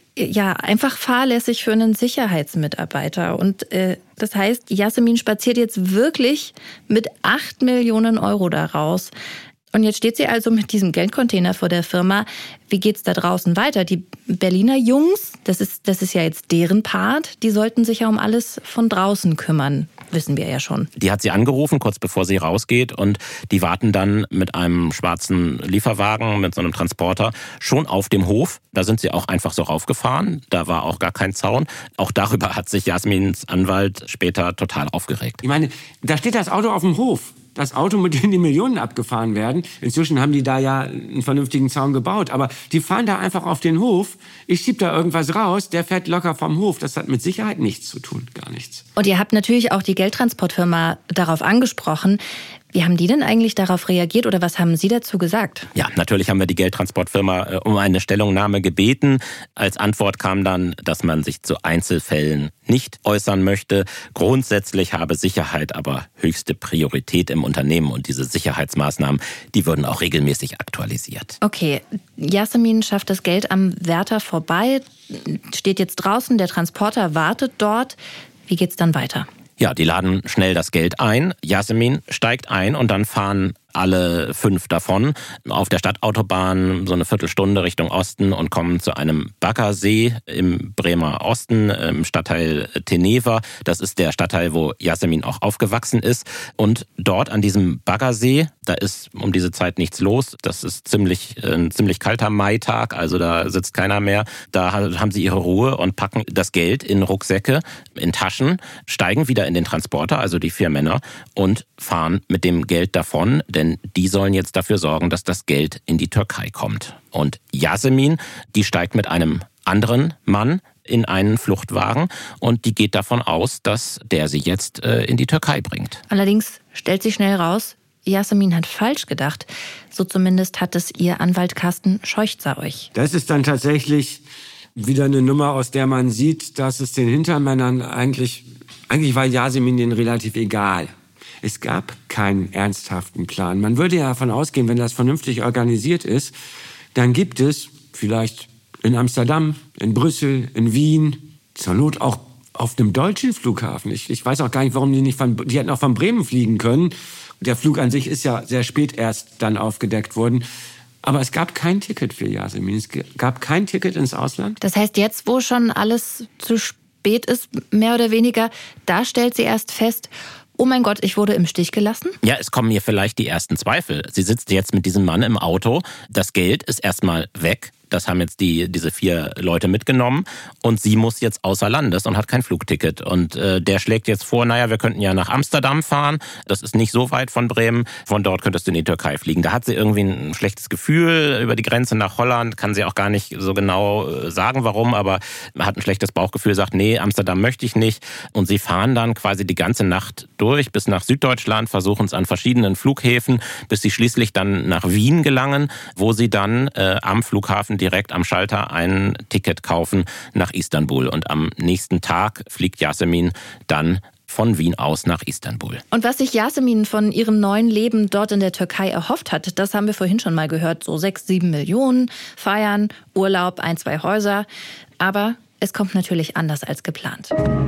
fahrlässig für einen Sicherheitsmitarbeiter. Und das heißt, Yasemin spaziert jetzt wirklich mit 8 Millionen Euro da raus. Und jetzt steht sie also mit diesem Geldcontainer vor der Firma. Wie geht's da draußen weiter? Die Berliner Jungs, das ist ja jetzt deren Part, die sollten sich ja um alles von draußen kümmern, wissen wir ja schon. Die hat sie angerufen, kurz bevor sie rausgeht, und die warten dann mit einem schwarzen Lieferwagen, mit so einem Transporter, schon auf dem Hof. Da sind sie auch einfach so raufgefahren, da war auch gar kein Zaun. Auch darüber hat sich Yasmins Anwalt später total aufgeregt. Ich meine, da steht das Auto auf dem Hof. Das Auto, mit dem die Millionen abgefahren werden. Inzwischen haben die da ja einen vernünftigen Zaun gebaut. Aber die fahren da einfach auf den Hof. Ich schieb da irgendwas raus, der fährt locker vom Hof. Das hat mit Sicherheit nichts zu tun, gar nichts. Und ihr habt natürlich auch die Geldtransportfirma darauf angesprochen. Wie haben die denn eigentlich darauf reagiert oder was haben Sie dazu gesagt? Ja, natürlich haben wir die Geldtransportfirma um eine Stellungnahme gebeten. Als Antwort kam dann, dass man sich zu Einzelfällen nicht äußern möchte. Grundsätzlich habe Sicherheit aber höchste Priorität im Unternehmen und diese Sicherheitsmaßnahmen, die würden auch regelmäßig aktualisiert. Okay, Yasemin schafft das Geld am Wärter vorbei, steht jetzt draußen, der Transporter wartet dort. Wie geht's dann weiter? Ja, die laden schnell das Geld ein. Yasemin steigt ein und dann fahren alle 5 davon auf der Stadtautobahn so eine Viertelstunde Richtung Osten und kommen zu einem Baggersee im Bremer Osten, im Stadtteil Teneva. Das ist der Stadtteil, wo Yasemin auch aufgewachsen ist. Und dort an diesem Baggersee, da ist um diese Zeit nichts los. Das ist ein ziemlich kalter Maitag, also da sitzt keiner mehr. Da haben sie ihre Ruhe und packen das Geld in Rucksäcke, in Taschen, steigen wieder in den Transporter, also die 4 Männer, und fahren mit dem Geld davon, denn die sollen jetzt dafür sorgen, dass das Geld in die Türkei kommt. Und Yasemin, die steigt mit einem anderen Mann in einen Fluchtwagen und die geht davon aus, dass der sie jetzt in die Türkei bringt. Allerdings stellt sich schnell raus, Yasemin hat falsch gedacht. So zumindest hat es ihr Anwalt Carsten Scheuchzer euch. Das ist dann tatsächlich wieder eine Nummer, aus der man sieht, dass es den Hintermännern eigentlich war Yasemin denen relativ egal. Es gab keinen ernsthaften Plan. Man würde ja davon ausgehen, wenn das vernünftig organisiert ist, dann gibt es vielleicht in Amsterdam, in Brüssel, in Wien, zur Not auch auf einem deutschen Flughafen. Ich weiß auch gar nicht, warum die hätten auch von Bremen fliegen können. Der Flug an sich ist ja sehr spät erst dann aufgedeckt worden. Aber es gab kein Ticket für Yasemin. Es gab kein Ticket ins Ausland. Das heißt, jetzt, wo schon alles zu spät ist, mehr oder weniger, da stellt sie erst fest, oh mein Gott, ich wurde im Stich gelassen? Ja, es kommen ihr vielleicht die ersten Zweifel. Sie sitzt jetzt mit diesem Mann im Auto. Das Geld ist erstmal weg. Das haben jetzt diese 4 Leute mitgenommen und sie muss jetzt außer Landes und hat kein Flugticket. Und der schlägt jetzt vor, wir könnten ja nach Amsterdam fahren. Das ist nicht so weit von Bremen. Von dort könntest du in die Türkei fliegen. Da hat sie irgendwie ein schlechtes Gefühl über die Grenze nach Holland. Kann sie auch gar nicht so genau sagen, warum, aber hat ein schlechtes Bauchgefühl, sagt, nee, Amsterdam möchte ich nicht. Und sie fahren dann quasi die ganze Nacht durch bis nach Süddeutschland, versuchen es an verschiedenen Flughäfen, bis sie schließlich dann nach Wien gelangen, wo sie dann am Flughafen direkt am Schalter ein Ticket kaufen nach Istanbul. Und am nächsten Tag fliegt Yasemin dann von Wien aus nach Istanbul. Und was sich Yasemin von ihrem neuen Leben dort in der Türkei erhofft hat, das haben wir vorhin schon mal gehört. So 6-7 Millionen, Feiern, Urlaub, 1-2 Häuser. Aber es kommt natürlich anders als geplant.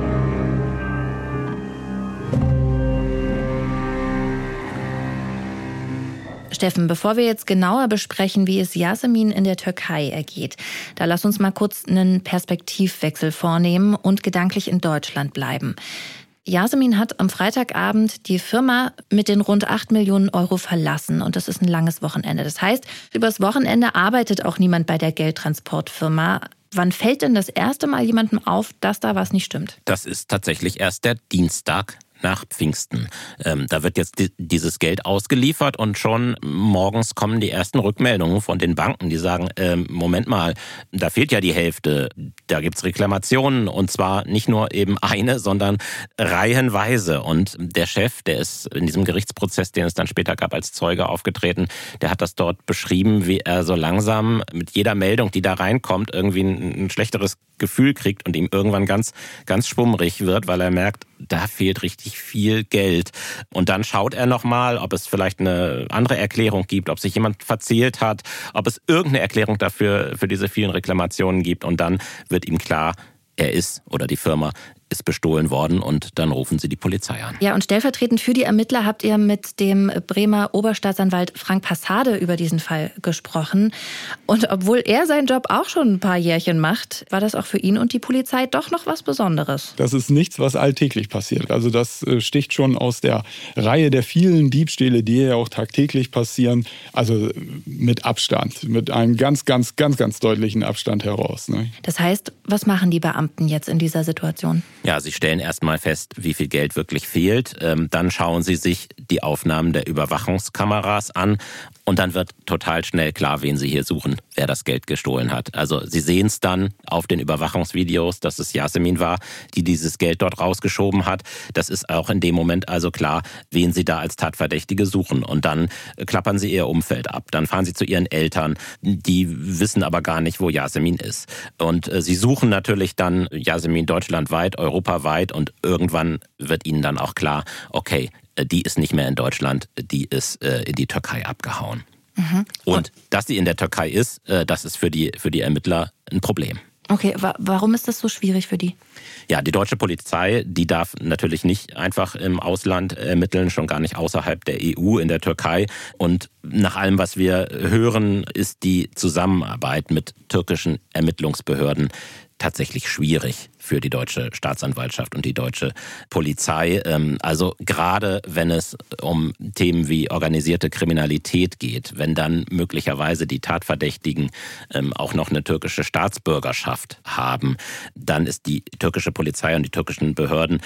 Steffen, bevor wir jetzt genauer besprechen, wie es Yasemin in der Türkei ergeht, da lass uns mal kurz einen Perspektivwechsel vornehmen und gedanklich in Deutschland bleiben. Yasemin hat am Freitagabend die Firma mit den rund 8 Millionen Euro verlassen und das ist ein langes Wochenende. Das heißt, übers Wochenende arbeitet auch niemand bei der Geldtransportfirma. Wann fällt denn das erste Mal jemandem auf, dass da was nicht stimmt? Das ist tatsächlich erst der Dienstag nach Pfingsten. Da wird jetzt dieses Geld ausgeliefert und schon morgens kommen die ersten Rückmeldungen von den Banken, die sagen, Moment mal, da fehlt ja die Hälfte. Da gibt's Reklamationen und zwar nicht nur eben eine, sondern reihenweise. Und der Chef, der ist in diesem Gerichtsprozess, den es dann später gab, als Zeuge aufgetreten, der hat das dort beschrieben, wie er so langsam mit jeder Meldung, die da reinkommt, irgendwie ein schlechteres Gefühl kriegt und ihm irgendwann ganz, ganz schwummrig wird, weil er merkt, da fehlt richtig viel Geld. Und dann schaut er nochmal, ob es vielleicht eine andere Erklärung gibt, ob sich jemand verzählt hat, ob es irgendeine Erklärung dafür für diese vielen Reklamationen gibt. Und dann wird ihm klar, er ist oder die Firma ist bestohlen worden und dann rufen sie die Polizei an. Ja, und stellvertretend für die Ermittler habt ihr mit dem Bremer Oberstaatsanwalt Frank Passade über diesen Fall gesprochen. Und obwohl er seinen Job auch schon ein paar Jährchen macht, war das auch für ihn und die Polizei doch noch was Besonderes. Das ist nichts, was alltäglich passiert. Also das sticht schon aus der Reihe der vielen Diebstähle, die ja auch tagtäglich passieren. Also mit Abstand, mit einem ganz, ganz, ganz, ganz deutlichen Abstand heraus. Ne? Das heißt, was machen die Beamten jetzt in dieser Situation? Ja, sie stellen erstmal fest, wie viel Geld wirklich fehlt. Dann schauen sie sich die Aufnahmen der Überwachungskameras an und dann wird total schnell klar, wen sie hier suchen, wer das Geld gestohlen hat. Also sie sehen es dann auf den Überwachungsvideos, dass es Yasemin war, die dieses Geld dort rausgeschoben hat. Das ist auch in dem Moment also klar, wen sie da als Tatverdächtige suchen. Und dann klappern sie ihr Umfeld ab. Dann fahren sie zu ihren Eltern. Die wissen aber gar nicht, wo Yasemin ist. Und sie suchen natürlich dann Yasemin deutschlandweit, europaweit und irgendwann wird ihnen dann auch klar, okay, die ist nicht mehr in Deutschland, die ist in die Türkei abgehauen. Mhm. Und dass sie in der Türkei ist, das ist für die Ermittler ein Problem. Okay, warum ist das so schwierig für die? Ja, die deutsche Polizei, die darf natürlich nicht einfach im Ausland ermitteln, schon gar nicht außerhalb der EU in der Türkei. Und nach allem, was wir hören, ist die Zusammenarbeit mit türkischen Ermittlungsbehörden tatsächlich schwierig für die deutsche Staatsanwaltschaft und die deutsche Polizei. Also gerade wenn es um Themen wie organisierte Kriminalität geht, wenn dann möglicherweise die Tatverdächtigen auch noch eine türkische Staatsbürgerschaft haben, dann ist die türkische Polizei und die türkischen Behörden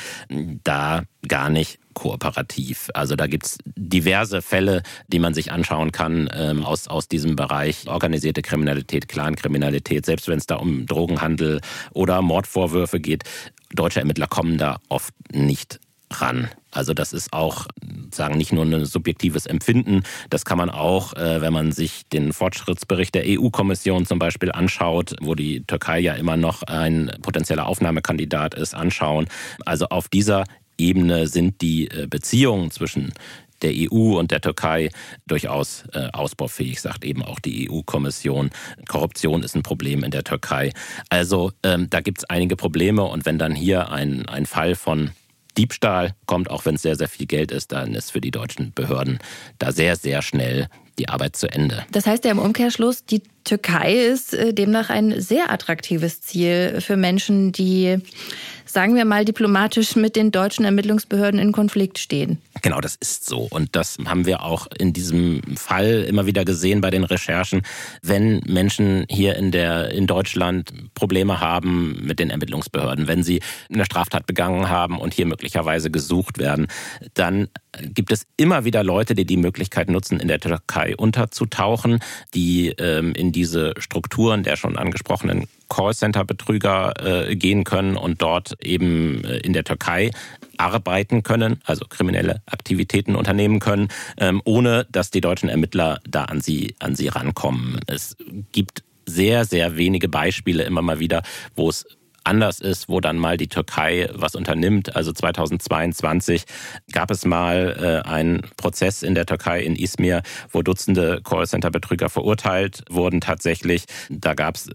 da gar nicht kooperativ. Also da gibt's diverse Fälle, die man sich anschauen kann aus diesem Bereich. Organisierte Kriminalität, Clankriminalität, selbst wenn es da um Drogenhandel oder Mordvorwürfe geht. Deutsche Ermittler kommen da oft nicht ran. Also das ist auch, sagen, nicht nur ein subjektives Empfinden. Das kann man auch, wenn man sich den Fortschrittsbericht der EU-Kommission zum Beispiel anschaut, wo die Türkei ja immer noch ein potenzieller Aufnahmekandidat ist, anschauen. Also auf dieser Ebene sind die Beziehungen zwischen der EU und der Türkei durchaus ausbaufähig, sagt eben auch die EU-Kommission. Korruption ist ein Problem in der Türkei. Also da gibt es einige Probleme und wenn dann hier ein Fall von Diebstahl kommt, auch wenn es sehr, sehr viel Geld ist, dann ist für die deutschen Behörden da sehr, sehr schnell die Arbeit zu Ende. Das heißt ja im Umkehrschluss, die Türkei ist demnach ein sehr attraktives Ziel für Menschen, die, sagen wir mal diplomatisch, mit den deutschen Ermittlungsbehörden in Konflikt stehen. Genau, das ist so. Und das haben wir auch in diesem Fall immer wieder gesehen bei den Recherchen. Wenn Menschen hier in Deutschland Probleme haben mit den Ermittlungsbehörden, wenn sie eine Straftat begangen haben und hier möglicherweise gesucht werden, dann gibt es immer wieder Leute, die die Möglichkeit nutzen, in der Türkei unterzutauchen, die in diese Strukturen der schon angesprochenen Callcenter-Betrüger gehen können und dort eben in der Türkei arbeiten können, also kriminelle Aktivitäten unternehmen können, ohne dass die deutschen Ermittler da an sie rankommen. Es gibt sehr, sehr wenige Beispiele immer mal wieder, wo es anders ist, wo dann mal die Türkei was unternimmt. Also 2022 gab es mal einen Prozess in der Türkei in Izmir, wo Dutzende Callcenter-Betrüger verurteilt wurden tatsächlich. Da gab es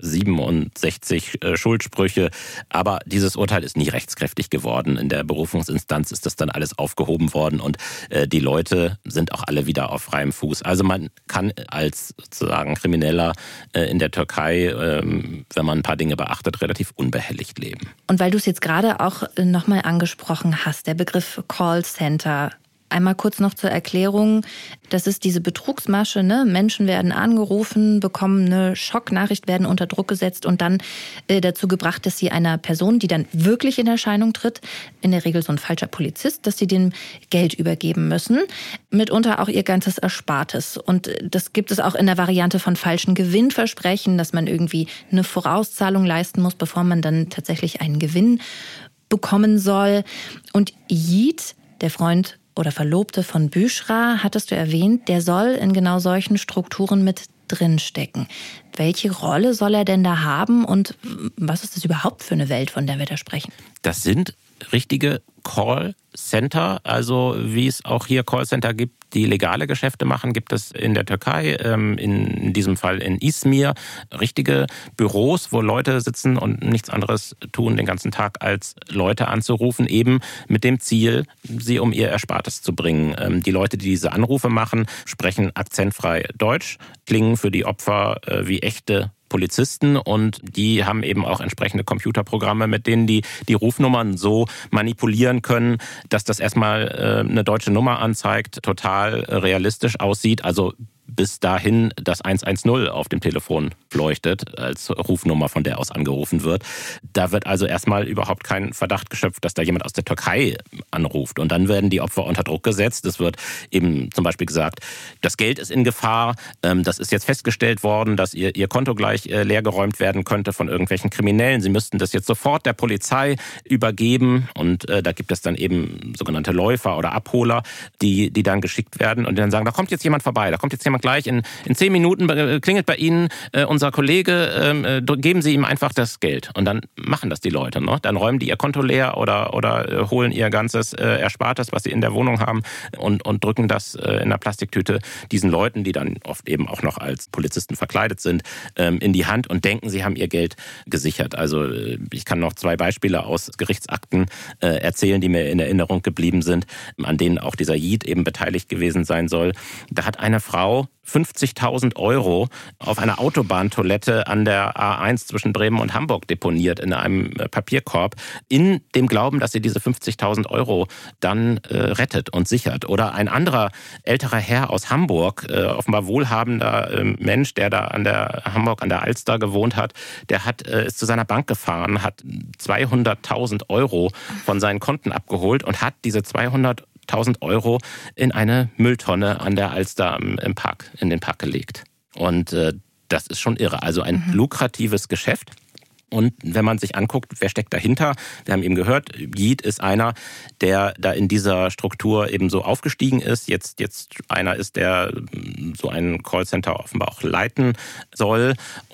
67 Schuldsprüche, aber dieses Urteil ist nie rechtskräftig geworden. In der Berufungsinstanz ist das dann alles aufgehoben worden und die Leute sind auch alle wieder auf freiem Fuß. Also man kann als sozusagen Krimineller in der Türkei, wenn man ein paar Dinge beachtet, relativ unbehelligt leben. Und weil du es jetzt gerade auch nochmal angesprochen hast, der Begriff Callcenter. Einmal kurz noch zur Erklärung. Das ist diese Betrugsmasche, ne? Menschen werden angerufen, bekommen eine Schocknachricht, werden unter Druck gesetzt und dann dazu gebracht, dass sie einer Person, die dann wirklich in Erscheinung tritt, in der Regel so ein falscher Polizist, dass sie dem Geld übergeben müssen. Mitunter auch ihr ganzes Erspartes. Und das gibt es auch in der Variante von falschen Gewinnversprechen, dass man irgendwie eine Vorauszahlung leisten muss, bevor man dann tatsächlich einen Gewinn bekommen soll. Und Yiğit, der Freund oder Verlobte von Büchra, hattest du erwähnt, der soll in genau solchen Strukturen mit drinstecken. Welche Rolle soll er denn da haben und was ist das überhaupt für eine Welt, von der wir da sprechen? Das sind richtige Callcenter, also wie es auch hier Callcenter gibt, die legale Geschäfte machen, gibt es in der Türkei, in diesem Fall in Izmir, richtige Büros, wo Leute sitzen und nichts anderes tun den ganzen Tag, als Leute anzurufen, eben mit dem Ziel, sie um ihr Erspartes zu bringen. Die Leute, die diese Anrufe machen, sprechen akzentfrei Deutsch, klingen für die Opfer wie echte Polizisten und die haben eben auch entsprechende Computerprogramme, mit denen die Rufnummern so manipulieren können, dass das erstmal eine deutsche Nummer anzeigt, total realistisch aussieht, also bis dahin das 110 auf dem Telefon leuchtet als Rufnummer, von der aus angerufen wird. Da wird also erstmal überhaupt kein Verdacht geschöpft, dass da jemand aus der Türkei anruft. Und dann werden die Opfer unter Druck gesetzt. Es wird eben zum Beispiel gesagt, das Geld ist in Gefahr. Das ist jetzt festgestellt worden, dass ihr Konto gleich leergeräumt werden könnte von irgendwelchen Kriminellen. Sie müssten das jetzt sofort der Polizei übergeben. Und da gibt es dann eben sogenannte Läufer oder Abholer, die dann geschickt werden und die dann sagen, da kommt jetzt jemand vorbei, da kommt jetzt jemand gleich, in 10 Minuten klingelt bei Ihnen unser Kollege, geben Sie ihm einfach das Geld. Und dann machen das die Leute. Ne? Dann räumen die ihr Konto leer oder holen ihr ganzes Erspartes, was sie in der Wohnung haben und drücken das in einer Plastiktüte diesen Leuten, die dann oft eben auch noch als Polizisten verkleidet sind, in die Hand und denken, sie haben ihr Geld gesichert. Also ich kann noch 2 Beispiele aus Gerichtsakten erzählen, die mir in Erinnerung geblieben sind, an denen auch dieser Yiğit eben beteiligt gewesen sein soll. Da hat eine Frau 50.000 € auf einer Autobahntoilette an der A1 zwischen Bremen und Hamburg deponiert in einem Papierkorb, in dem Glauben, dass sie diese 50.000 € dann rettet und sichert. Oder ein anderer älterer Herr aus Hamburg, offenbar wohlhabender Mensch, der da an der Hamburg an der Alster gewohnt hat, der ist zu seiner Bank gefahren, hat 200.000 € von seinen Konten abgeholt und hat diese 200.000 € in eine Mülltonne an der Alster im Park, in den Park gelegt. Und das ist schon irre. Also ein lukratives Geschäft. Und wenn man sich anguckt, wer steckt dahinter, wir haben eben gehört, Yiğit ist einer, der da in dieser Struktur eben so aufgestiegen ist, jetzt einer ist, der so ein Callcenter offenbar auch leiten soll. Und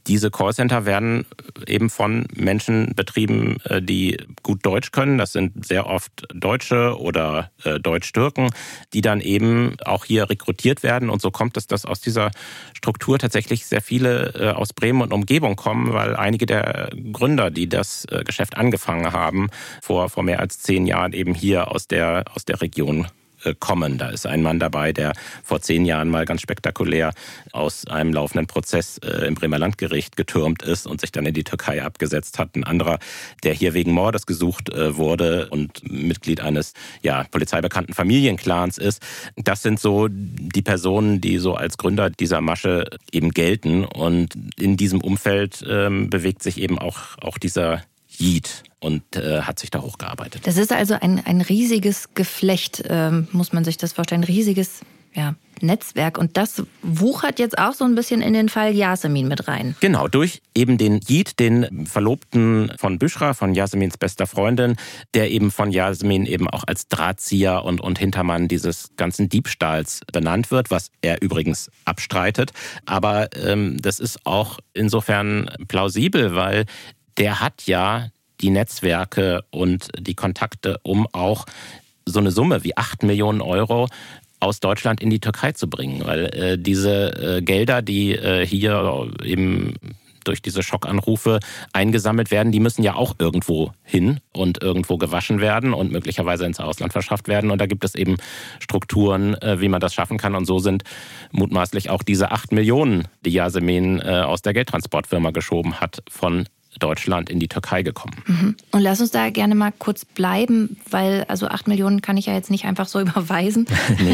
Diese Callcenter werden eben von Menschen betrieben, die gut Deutsch können. Das sind sehr oft Deutsche oder Deutsch-Türken, die dann eben auch hier rekrutiert werden. Und so kommt es, dass aus dieser Struktur tatsächlich sehr viele aus Bremen und Umgebung kommen, weil einige der Gründer, die das Geschäft angefangen haben, vor mehr als 10 Jahren eben hier aus der Region kommen. Da ist ein Mann dabei, der vor 10 Jahren mal ganz spektakulär aus einem laufenden Prozess im Bremer Landgericht getürmt ist und sich dann in die Türkei abgesetzt hat. Ein anderer, der hier wegen Mordes gesucht wurde und Mitglied eines polizeibekannten Familienclans ist. Das sind so die Personen, die so als Gründer dieser Masche eben gelten. Und in diesem Umfeld bewegt sich eben auch dieser Yeat und hat sich da hochgearbeitet. Das ist also ein riesiges Geflecht, muss man sich das vorstellen, ein riesiges Netzwerk. Und das wuchert jetzt auch so ein bisschen in den Fall Yasemin mit rein. Genau, durch eben den Yeat, den Verlobten von Büschra, von Yasemins bester Freundin, der eben von Yasemin eben auch als Drahtzieher und Hintermann dieses ganzen Diebstahls benannt wird, was er übrigens abstreitet. Aber das ist auch insofern plausibel, weil der hat ja die Netzwerke und die Kontakte, um auch so eine Summe wie 8 Millionen Euro aus Deutschland in die Türkei zu bringen. Weil diese Gelder, die hier eben durch diese Schockanrufe eingesammelt werden, die müssen ja auch irgendwo hin und irgendwo gewaschen werden und möglicherweise ins Ausland verschafft werden. Und da gibt es eben Strukturen, wie man das schaffen kann. Und so sind mutmaßlich auch diese 8 Millionen, die Yasemin aus der Geldtransportfirma geschoben hat, von Deutschland in die Türkei gekommen. Mhm. Und lass uns da gerne mal kurz bleiben, weil also 8 Millionen kann ich ja jetzt nicht einfach so überweisen. Nee.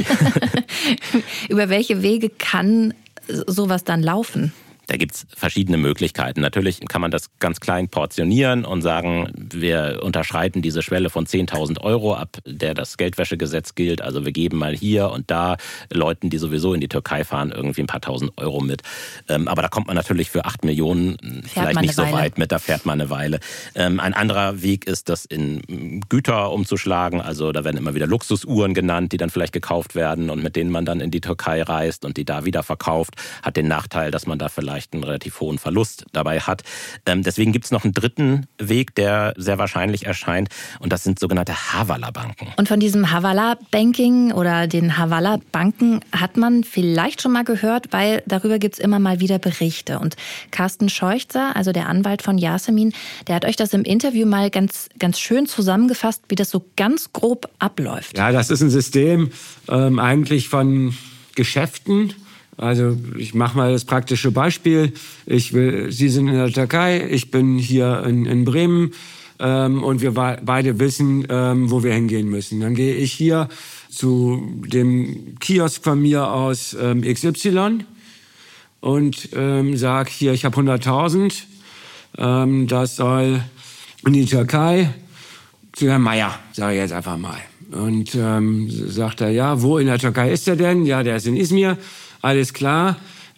Über welche Wege kann sowas dann laufen? Da gibt's verschiedene Möglichkeiten. Natürlich kann man das ganz klein portionieren und sagen, wir unterschreiten diese Schwelle von 10.000 Euro ab, der das Geldwäschegesetz gilt. Also wir geben mal hier und da Leuten, die sowieso in die Türkei fahren, irgendwie ein paar tausend Euro mit. Aber da kommt man natürlich für 8 Millionen vielleicht nicht so weit mit, da fährt man eine Weile. Ein anderer Weg ist, das in Güter umzuschlagen. Also da werden immer wieder Luxusuhren genannt, die dann vielleicht gekauft werden und mit denen man dann in die Türkei reist und die da wieder verkauft. Hat den Nachteil, dass man da vielleicht einen relativ hohen Verlust dabei hat. Deswegen gibt es noch einen dritten Weg, der sehr wahrscheinlich erscheint, und das sind sogenannte Hawala-Banken. Und von diesem Hawala-Banking oder den Hawala-Banken hat man vielleicht schon mal gehört, weil darüber gibt es immer mal wieder Berichte. Und Carsten Scheuchzer, also der Anwalt von Yasemin, der hat euch das im Interview mal ganz schön zusammengefasst, wie das so ganz grob abläuft. Ja, das ist ein System eigentlich von Geschäften. Also ich mache mal das praktische Beispiel. Sie sind in der Türkei, ich bin hier in Bremen und wir beide wissen, wo wir hingehen müssen. Dann gehe ich hier zu dem Kiosk von mir aus XY und sage hier, ich habe 100.000, das soll in die Türkei, zu Herrn Meier, sage ich jetzt einfach mal. Und sagt er, ja, wo in der Türkei ist er denn? Ja, der ist in Izmir. Alles klar,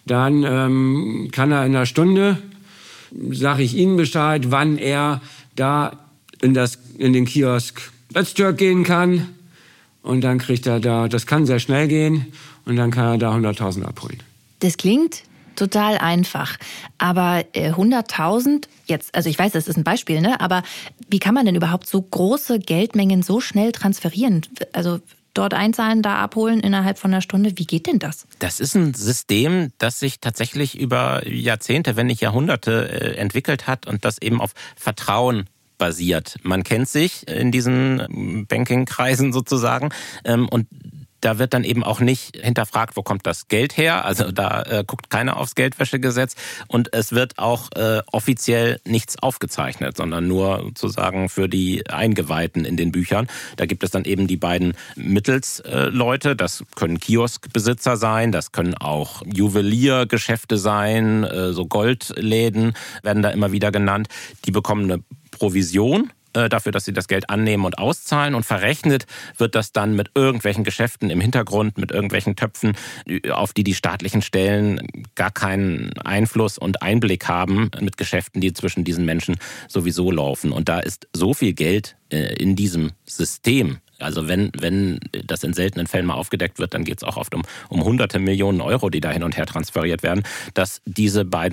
dann kann er in einer Stunde, sage ich Ihnen Bescheid, wann er da in den Kiosk Öztürk gehen kann. Und dann kriegt er da, das kann sehr schnell gehen, und dann kann er da 100.000 abholen. Das klingt total einfach, aber 100.000, jetzt, also ich weiß, das ist ein Beispiel, ne? Aber wie kann man denn überhaupt so große Geldmengen so schnell transferieren? Also dort einzahlen, da abholen innerhalb von einer Stunde. Wie geht denn das? Das ist ein System, das sich tatsächlich über Jahrzehnte, wenn nicht Jahrhunderte entwickelt hat und das eben auf Vertrauen basiert. Man kennt sich in diesen Banking-Kreisen sozusagen und da wird dann eben auch nicht hinterfragt, wo kommt das Geld her. Also da guckt keiner aufs Geldwäschegesetz. Und es wird auch offiziell nichts aufgezeichnet, sondern nur sozusagen für die Eingeweihten in den Büchern. Da gibt es dann eben die beiden Mittelsleute. Das können Kioskbesitzer sein, das können auch Juweliergeschäfte sein, so Goldläden werden da immer wieder genannt. Die bekommen eine Provision dafür, dass sie das Geld annehmen und auszahlen, und verrechnet wird das dann mit irgendwelchen Geschäften im Hintergrund, mit irgendwelchen Töpfen, auf die staatlichen Stellen gar keinen Einfluss und Einblick haben, mit Geschäften, die zwischen diesen Menschen sowieso laufen. Und da ist so viel Geld in diesem System. Also wenn das in seltenen Fällen mal aufgedeckt wird, dann geht es auch oft um hunderte Millionen Euro, die da hin und her transferiert werden, dass diese beiden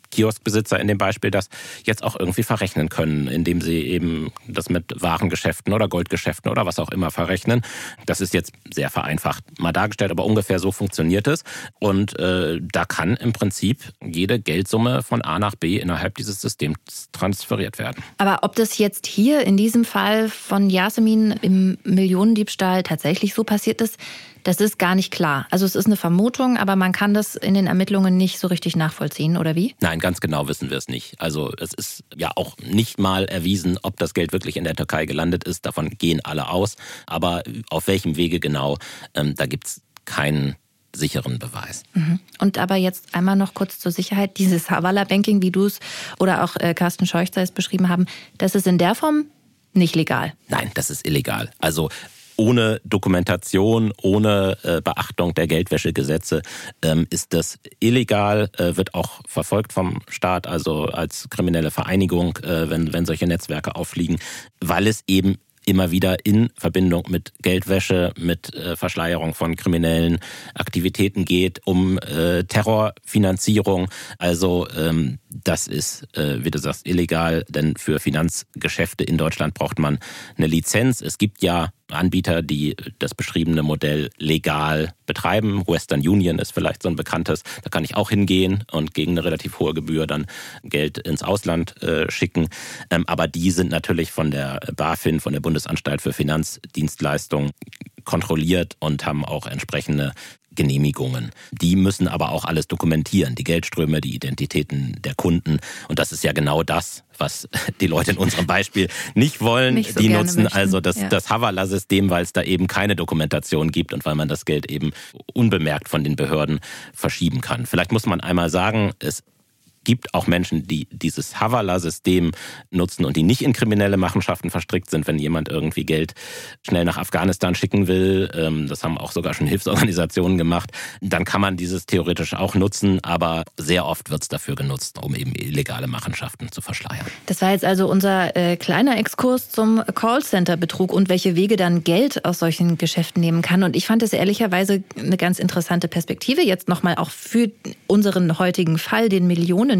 Kioskbesitzer in dem Beispiel das jetzt auch irgendwie verrechnen können, indem sie eben das mit Warengeschäften oder Goldgeschäften oder was auch immer verrechnen. Das ist jetzt sehr vereinfacht mal dargestellt, aber ungefähr so funktioniert es. Und da kann im Prinzip jede Geldsumme von A nach B innerhalb dieses Systems transferiert werden. Aber ob das jetzt hier in diesem Fall von Yasemin im Millionendiebstahl tatsächlich so passiert ist, das ist gar nicht klar. Also es ist eine Vermutung, aber man kann das in den Ermittlungen nicht so richtig nachvollziehen, oder wie? Nein, ganz genau wissen wir es nicht. Also es ist ja auch nicht mal erwiesen, ob das Geld wirklich in der Türkei gelandet ist. Davon gehen alle aus. Aber auf welchem Wege genau, da gibt es keinen sicheren Beweis. Und aber jetzt einmal noch kurz zur Sicherheit. Dieses Hawala-Banking, wie du es oder auch Carsten Scheuchzer es beschrieben haben, das ist in der Form nicht legal. Nein, das ist illegal. Also ohne Dokumentation, ohne Beachtung der Geldwäschegesetze ist das illegal, wird auch verfolgt vom Staat, also als kriminelle Vereinigung, wenn solche Netzwerke auffliegen, weil es eben immer wieder in Verbindung mit Geldwäsche, mit Verschleierung von kriminellen Aktivitäten geht, um Terrorfinanzierung. Also das ist, wie du sagst, illegal, denn für Finanzgeschäfte in Deutschland braucht man eine Lizenz. Es gibt ja Anbieter, die das beschriebene Modell legal betreiben. Western Union ist vielleicht so ein bekanntes. Da kann ich auch hingehen und gegen eine relativ hohe Gebühr dann Geld ins Ausland schicken. Aber die sind natürlich von der BaFin, von der Bundesanstalt für Finanzdienstleistungen, kontrolliert und haben auch entsprechende Genehmigungen. Die müssen aber auch alles dokumentieren, die Geldströme, die Identitäten der Kunden. Und das ist ja genau das, was die Leute in unserem Beispiel nicht wollen. Nicht so die gerne nutzen möchten. also das Hawala-System, weil es da eben keine Dokumentation gibt und weil man das Geld eben unbemerkt von den Behörden verschieben kann. Vielleicht muss man einmal sagen, es gibt auch Menschen, die dieses Hawala-System nutzen und die nicht in kriminelle Machenschaften verstrickt sind, wenn jemand irgendwie Geld schnell nach Afghanistan schicken will. Das haben auch sogar schon Hilfsorganisationen gemacht. Dann kann man dieses theoretisch auch nutzen, aber sehr oft wird es dafür genutzt, um eben illegale Machenschaften zu verschleiern. Das war jetzt also unser kleiner Exkurs zum Callcenter-Betrug und welche Wege dann Geld aus solchen Geschäften nehmen kann. Und ich fand es ehrlicherweise eine ganz interessante Perspektive jetzt nochmal auch für unseren heutigen Fall, den Millionendiebstahl,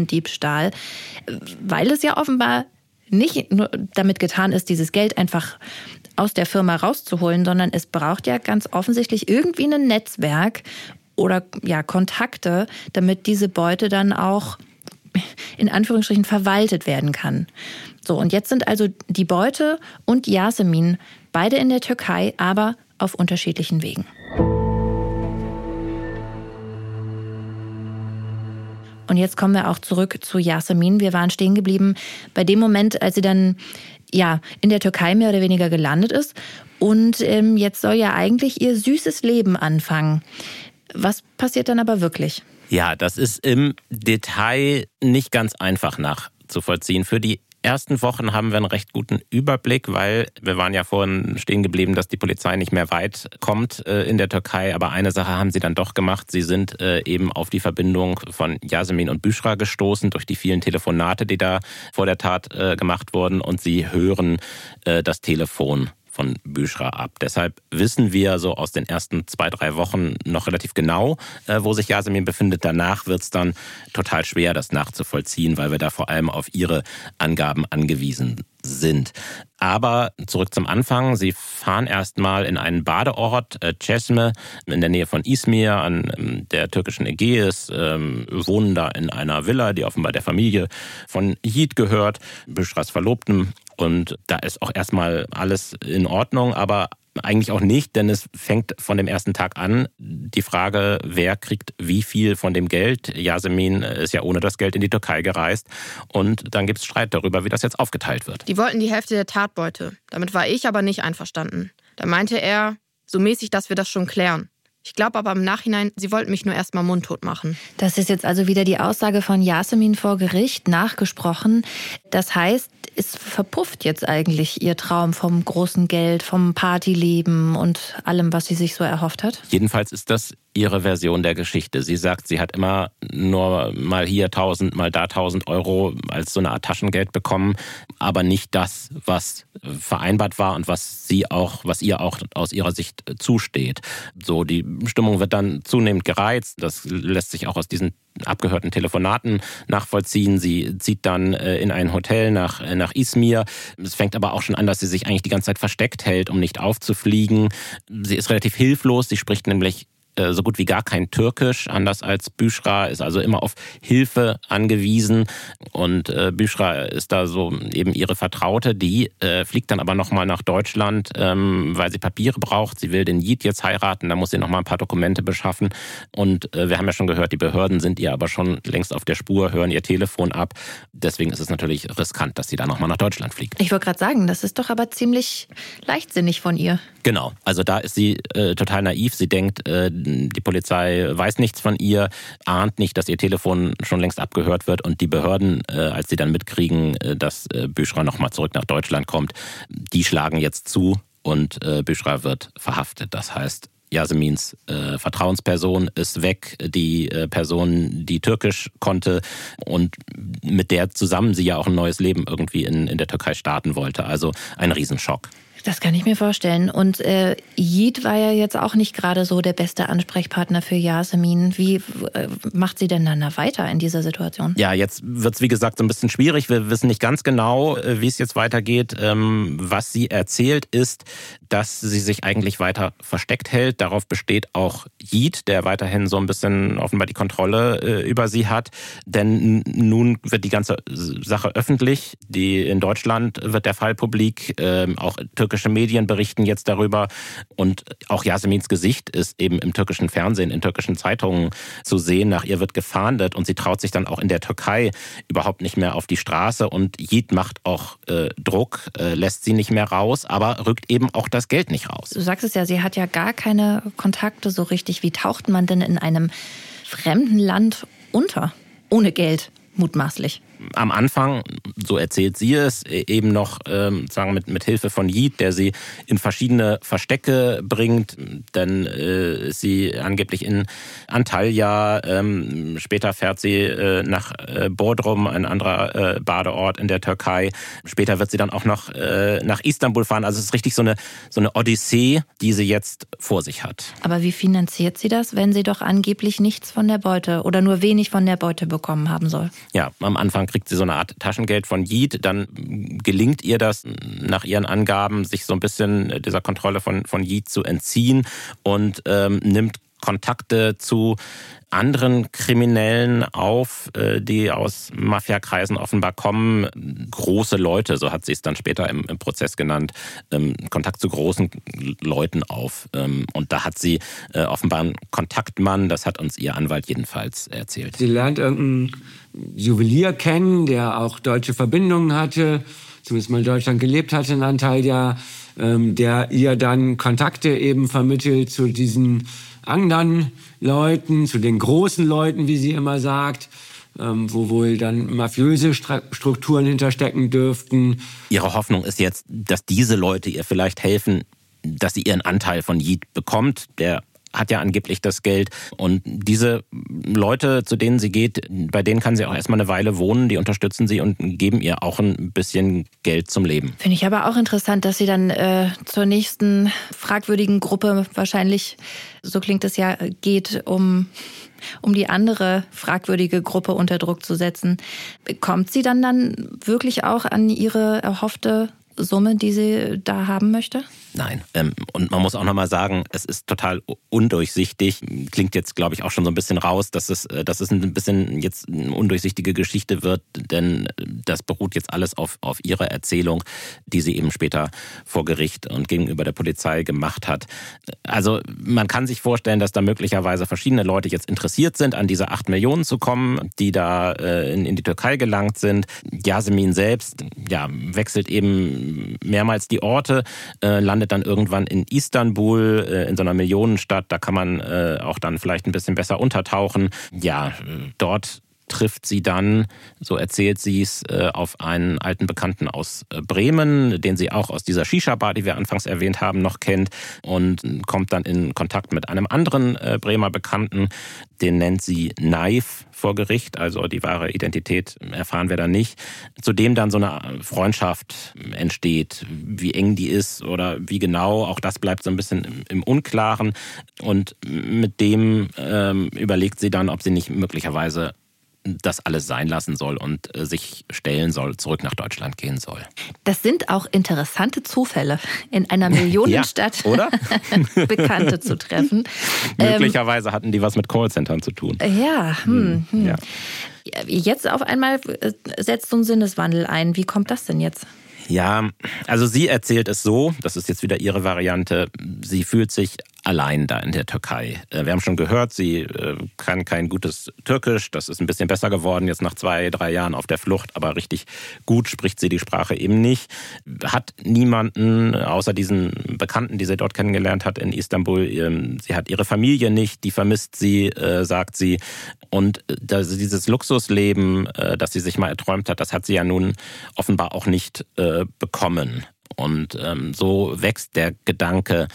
weil es ja offenbar nicht nur damit getan ist, dieses Geld einfach aus der Firma rauszuholen, sondern es braucht ja ganz offensichtlich irgendwie ein Netzwerk oder ja Kontakte, damit diese Beute dann auch in Anführungsstrichen verwaltet werden kann. So, und jetzt sind also die Beute und Yasemin beide in der Türkei, aber auf unterschiedlichen Wegen. Und jetzt kommen wir auch zurück zu Yasemin. Wir waren stehen geblieben bei dem Moment, als sie dann ja in der Türkei mehr oder weniger gelandet ist. Und jetzt soll ja eigentlich ihr süßes Leben anfangen. Was passiert dann aber wirklich? Ja, das ist im Detail nicht ganz einfach nachzuvollziehen. Für die ersten Wochen haben wir einen recht guten Überblick, weil wir waren ja vorhin stehen geblieben, dass die Polizei nicht mehr weit kommt in der Türkei. Aber eine Sache haben sie dann doch gemacht. Sie sind eben auf die Verbindung von Yasemin und Büschra gestoßen durch die vielen Telefonate, die da vor der Tat gemacht wurden. Und sie hören das Telefon von Büschra ab. Deshalb wissen wir so aus den ersten 2-3 Wochen noch relativ genau, wo sich Yasemin befindet. Danach wird es dann total schwer, das nachzuvollziehen, weil wir da vor allem auf ihre Angaben angewiesen sind. Aber zurück zum Anfang. Sie fahren erstmal in einen Badeort, Çeşme, in der Nähe von Izmir an der türkischen Ägäis, wohnen da in einer Villa, die offenbar der Familie von Yiğit gehört, Büschras Verlobten. Und da ist auch erstmal alles in Ordnung, aber eigentlich auch nicht, denn es fängt von dem ersten Tag an die Frage, wer kriegt wie viel von dem Geld. Yasemin ist ja ohne das Geld in die Türkei gereist und dann gibt es Streit darüber, wie das jetzt aufgeteilt wird. Die wollten die Hälfte der Tatbeute. Damit war ich aber nicht einverstanden. Da meinte er, so mäßig, dass wir das schon klären. Ich glaube aber im Nachhinein, sie wollten mich nur erstmal mundtot machen. Das ist jetzt also wieder die Aussage von Yasemin vor Gericht, nachgesprochen. Das heißt, es verpufft jetzt eigentlich ihr Traum vom großen Geld, vom Partyleben und allem, was sie sich so erhofft hat? Jedenfalls ist das ihre Version der Geschichte. Sie sagt, sie hat immer nur mal hier 1.000, mal da 1.000 Euro als so eine Art Taschengeld bekommen, aber nicht das, was vereinbart war und was ihr auch aus ihrer Sicht zusteht. So, die Stimmung wird dann zunehmend gereizt. Das lässt sich auch aus diesen abgehörten Telefonaten nachvollziehen. Sie zieht dann in ein Hotel nach Izmir. Es fängt aber auch schon an, dass sie sich eigentlich die ganze Zeit versteckt hält, um nicht aufzufliegen. Sie ist relativ hilflos. Sie spricht nämlich so gut wie gar kein Türkisch, anders als Büschra, ist also immer auf Hilfe angewiesen. Und Büschra ist da so eben ihre Vertraute, die fliegt dann aber nochmal nach Deutschland, weil sie Papiere braucht. Sie will den Yiğit jetzt heiraten, da muss sie nochmal ein paar Dokumente beschaffen. Und wir haben ja schon gehört, die Behörden sind ihr aber schon längst auf der Spur, hören ihr Telefon ab. Deswegen ist es natürlich riskant, dass sie da nochmal nach Deutschland fliegt. Ich wollte gerade sagen, das ist doch aber ziemlich leichtsinnig von ihr. Genau, also da ist sie total naiv. Sie denkt, die Polizei weiß nichts von ihr, ahnt nicht, dass ihr Telefon schon längst abgehört wird und die Behörden, als sie dann mitkriegen, dass Büschra nochmal zurück nach Deutschland kommt, die schlagen jetzt zu und Büschra wird verhaftet. Das heißt, Yasemins Vertrauensperson ist weg, die Person, die Türkisch konnte und mit der zusammen sie ja auch ein neues Leben irgendwie in der Türkei starten wollte. Also ein Riesenschock. Das kann ich mir vorstellen. Und Yiğit war ja jetzt auch nicht gerade so der beste Ansprechpartner für Yasemin. Wie macht sie denn dann weiter in dieser Situation? Ja, jetzt wird es wie gesagt so ein bisschen schwierig. Wir wissen nicht ganz genau, wie es jetzt weitergeht. Was sie erzählt ist, dass sie sich eigentlich weiter versteckt hält. Darauf besteht auch Yiğit, der weiterhin so ein bisschen offenbar die Kontrolle über sie hat. Denn nun wird die ganze Sache öffentlich. In Deutschland wird der Fall publik. Auch türkische Medien berichten jetzt darüber. Und auch Yasemins Gesicht ist eben im türkischen Fernsehen, in türkischen Zeitungen zu sehen. Nach ihr wird gefahndet und sie traut sich dann auch in der Türkei überhaupt nicht mehr auf die Straße. Und Yiğit macht auch Druck, lässt sie nicht mehr raus, aber rückt eben auch das Geld nicht raus. Du sagst es ja, sie hat ja gar keine Kontakte so richtig. Wie taucht man denn in einem fremden Land unter? Ohne Geld, mutmaßlich. Am Anfang, so erzählt sie es, eben noch mit Hilfe von Yiğit, der sie in verschiedene Verstecke bringt. Dann ist sie angeblich in Antalya. Später fährt sie nach Bodrum, ein anderer Badeort in der Türkei. Später wird sie dann auch noch nach Istanbul fahren. Also es ist richtig so eine Odyssee, die sie jetzt vor sich hat. Aber wie finanziert sie das, wenn sie doch angeblich nichts von der Beute oder nur wenig von der Beute bekommen haben soll? Ja, am Anfang kriegt sie so eine Art Taschengeld von Yiğit, dann gelingt ihr das nach ihren Angaben, sich so ein bisschen dieser Kontrolle von Yiğit zu entziehen und nimmt Kontakte zu anderen Kriminellen auf, die aus Mafiakreisen offenbar kommen. Große Leute, so hat sie es dann später im Prozess genannt, Kontakt zu großen Leuten auf. Und da hat sie offenbar einen Kontaktmann, das hat uns ihr Anwalt jedenfalls erzählt. Sie lernt irgendeinen Juwelier kennen, der auch deutsche Verbindungen hatte, zumindest mal in Deutschland gelebt hatte in Antalya, der ihr dann Kontakte eben vermittelt zu diesen anderen Leuten, zu den großen Leuten, wie sie immer sagt, wo wohl dann mafiöse Strukturen hinterstecken dürften. Ihre Hoffnung ist jetzt, dass diese Leute ihr vielleicht helfen, dass sie ihren Anteil von Yiğit bekommt. Der hat ja angeblich das Geld. Und diese Leute, zu denen sie geht, bei denen kann sie auch erstmal eine Weile wohnen. Die unterstützen sie und geben ihr auch ein bisschen Geld zum Leben. Finde ich aber auch interessant, dass sie dann zur nächsten fragwürdigen Gruppe wahrscheinlich, so klingt es ja, geht, um die andere fragwürdige Gruppe unter Druck zu setzen. Kommt sie dann wirklich auch an ihre erhoffte Summe, die sie da haben möchte? Nein. Und man muss auch nochmal sagen, es ist total undurchsichtig. Klingt jetzt, glaube ich, auch schon so ein bisschen raus, dass es ein bisschen jetzt eine undurchsichtige Geschichte wird, denn das beruht jetzt alles auf ihrer Erzählung, die sie eben später vor Gericht und gegenüber der Polizei gemacht hat. Also man kann sich vorstellen, dass da möglicherweise verschiedene Leute jetzt interessiert sind, an diese 8 Millionen zu kommen, die da in die Türkei gelangt sind. Yasemin selbst, wechselt eben mehrmals die Orte, landet dann irgendwann in Istanbul, in so einer Millionenstadt. Da kann man auch dann vielleicht ein bisschen besser untertauchen. Ja, dort trifft sie dann, so erzählt sie es, auf einen alten Bekannten aus Bremen, den sie auch aus dieser Shisha-Bar, die wir anfangs erwähnt haben, noch kennt, und kommt dann in Kontakt mit einem anderen Bremer Bekannten, den nennt sie Knife vor Gericht, also die wahre Identität erfahren wir dann nicht, zu dem dann so eine Freundschaft entsteht. Wie eng die ist oder wie genau, auch das bleibt so ein bisschen im Unklaren, und mit dem überlegt sie dann, ob sie nicht möglicherweise das alles sein lassen soll und sich stellen soll, zurück nach Deutschland gehen soll. Das sind auch interessante Zufälle, in einer Millionenstadt ja, oder? Bekannte zu treffen. Möglicherweise hatten die was mit Callcentern zu tun. Ja, Ja. Jetzt auf einmal setzt so ein Sinneswandel ein. Wie kommt das denn jetzt? Ja, also sie erzählt es so, das ist jetzt wieder ihre Variante, sie fühlt sich allein da in der Türkei. Wir haben schon gehört, sie kann kein gutes Türkisch, das ist ein bisschen besser geworden jetzt nach 2-3 Jahren auf der Flucht, aber richtig gut spricht sie die Sprache eben nicht. Hat niemanden außer diesen Bekannten, die sie dort kennengelernt hat in Istanbul. Sie hat ihre Familie nicht, die vermisst sie, sagt sie. Und dieses Luxusleben, das sie sich mal erträumt hat, das hat sie ja nun offenbar auch nicht bekommen. Und so wächst der Gedanke,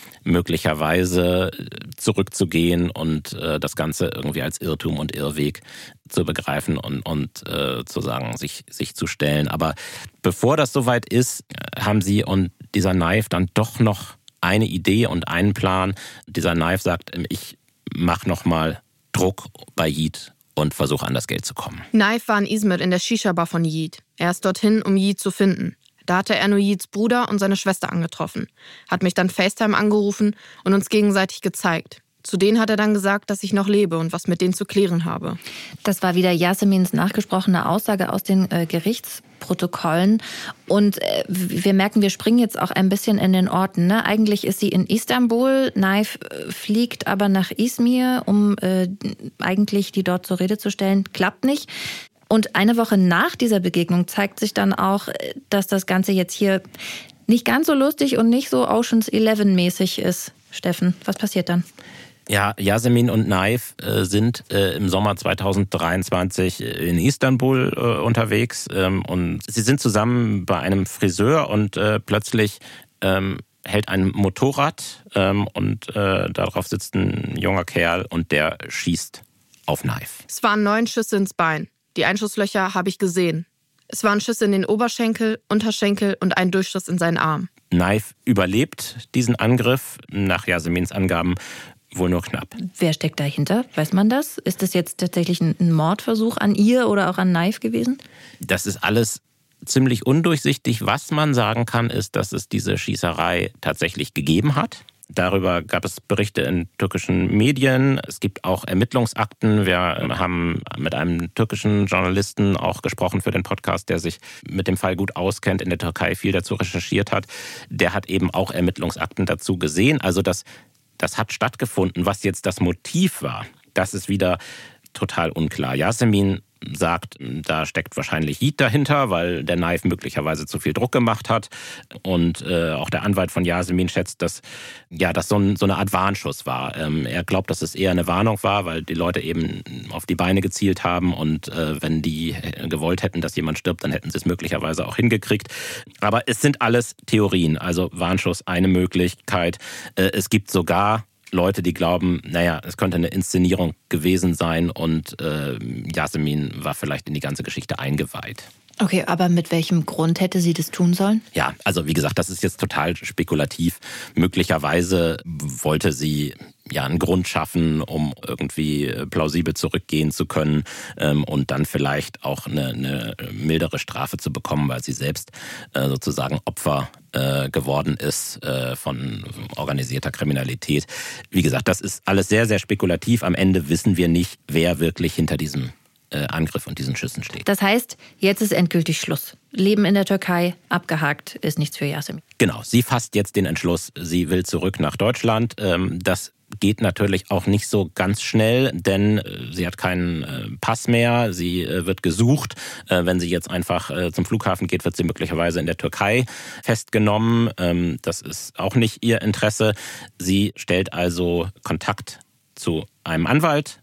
möglicherweise zurückzugehen und das Ganze irgendwie als Irrtum und Irrweg zu begreifen und zu sagen, sich zu stellen. Aber bevor das soweit ist, haben sie und dieser Knife dann doch noch eine Idee und einen Plan. Dieser Knife sagt, ich mache nochmal Druck bei Yiğit und versuche an das Geld zu kommen. Knife war in Izmir in der Shisha-Bar von Yiğit. Er ist dorthin, um Yiğit zu finden. Da hatte er nur Yiğits Bruder und seine Schwester angetroffen, hat mich dann FaceTime angerufen und uns gegenseitig gezeigt. Zu denen hat er dann gesagt, dass ich noch lebe und was mit denen zu klären habe. Das war wieder Yasemins nachgesprochene Aussage aus den Gerichtsprotokollen. Und wir merken, wir springen jetzt auch ein bisschen in den Orten. Ne? Eigentlich ist sie in Istanbul, Knife fliegt aber nach Izmir, um eigentlich die dort zur Rede zu stellen. Klappt nicht. Und eine Woche nach dieser Begegnung zeigt sich dann auch, dass das Ganze jetzt hier nicht ganz so lustig und nicht so Ocean's 11-mäßig ist. Steffen, was passiert dann? Ja, Yasemin und Knife sind im Sommer 2023 in Istanbul unterwegs und sie sind zusammen bei einem Friseur und plötzlich hält ein Motorrad und darauf sitzt ein junger Kerl und der schießt auf Knife. Es waren 9 Schüsse ins Bein. Die Einschusslöcher habe ich gesehen. Es waren Schüsse in den Oberschenkel, Unterschenkel und ein Durchschuss in seinen Arm. Knife überlebt diesen Angriff, nach Yasemins Angaben wohl nur knapp. Wer steckt dahinter? Weiß man das? Ist das jetzt tatsächlich ein Mordversuch an ihr oder auch an Knife gewesen? Das ist alles ziemlich undurchsichtig. Was man sagen kann, ist, dass es diese Schießerei tatsächlich gegeben hat. Darüber gab es Berichte in türkischen Medien. Es gibt auch Ermittlungsakten. Wir haben mit einem türkischen Journalisten auch gesprochen für den Podcast, der sich mit dem Fall gut auskennt, in der Türkei viel dazu recherchiert hat. Der hat eben auch Ermittlungsakten dazu gesehen. Also das hat stattgefunden. Was jetzt das Motiv war, das ist wieder total unklar. Yasemin sagt, da steckt wahrscheinlich Yiğit dahinter, weil der Knife möglicherweise zu viel Druck gemacht hat. Und auch der Anwalt von Yasemin schätzt, dass das so eine Art Warnschuss war. Er glaubt, dass es eher eine Warnung war, weil die Leute eben auf die Beine gezielt haben. Und wenn die gewollt hätten, dass jemand stirbt, dann hätten sie es möglicherweise auch hingekriegt. Aber es sind alles Theorien. Also Warnschuss eine Möglichkeit. Es gibt sogar Leute, die glauben, es könnte eine Inszenierung gewesen sein und Yasemin war vielleicht in die ganze Geschichte eingeweiht. Okay, aber mit welchem Grund hätte sie das tun sollen? Ja, also wie gesagt, das ist jetzt total spekulativ. Möglicherweise wollte sie einen Grund schaffen, um irgendwie plausibel zurückgehen zu können und dann vielleicht auch eine mildere Strafe zu bekommen, weil sie selbst sozusagen Opfer geworden ist von organisierter Kriminalität. Wie gesagt, das ist alles sehr, sehr spekulativ. Am Ende wissen wir nicht, wer wirklich hinter diesem Angriff und diesen Schüssen steht. Das heißt, jetzt ist endgültig Schluss. Leben in der Türkei, abgehakt, ist nichts für Yasemin. Genau, sie fasst jetzt den Entschluss, sie will zurück nach Deutschland. Das geht natürlich auch nicht so ganz schnell, denn sie hat keinen Pass mehr, sie wird gesucht. Wenn sie jetzt einfach zum Flughafen geht, wird sie möglicherweise in der Türkei festgenommen. Das ist auch nicht ihr Interesse. Sie stellt also Kontakt zu einem Anwalt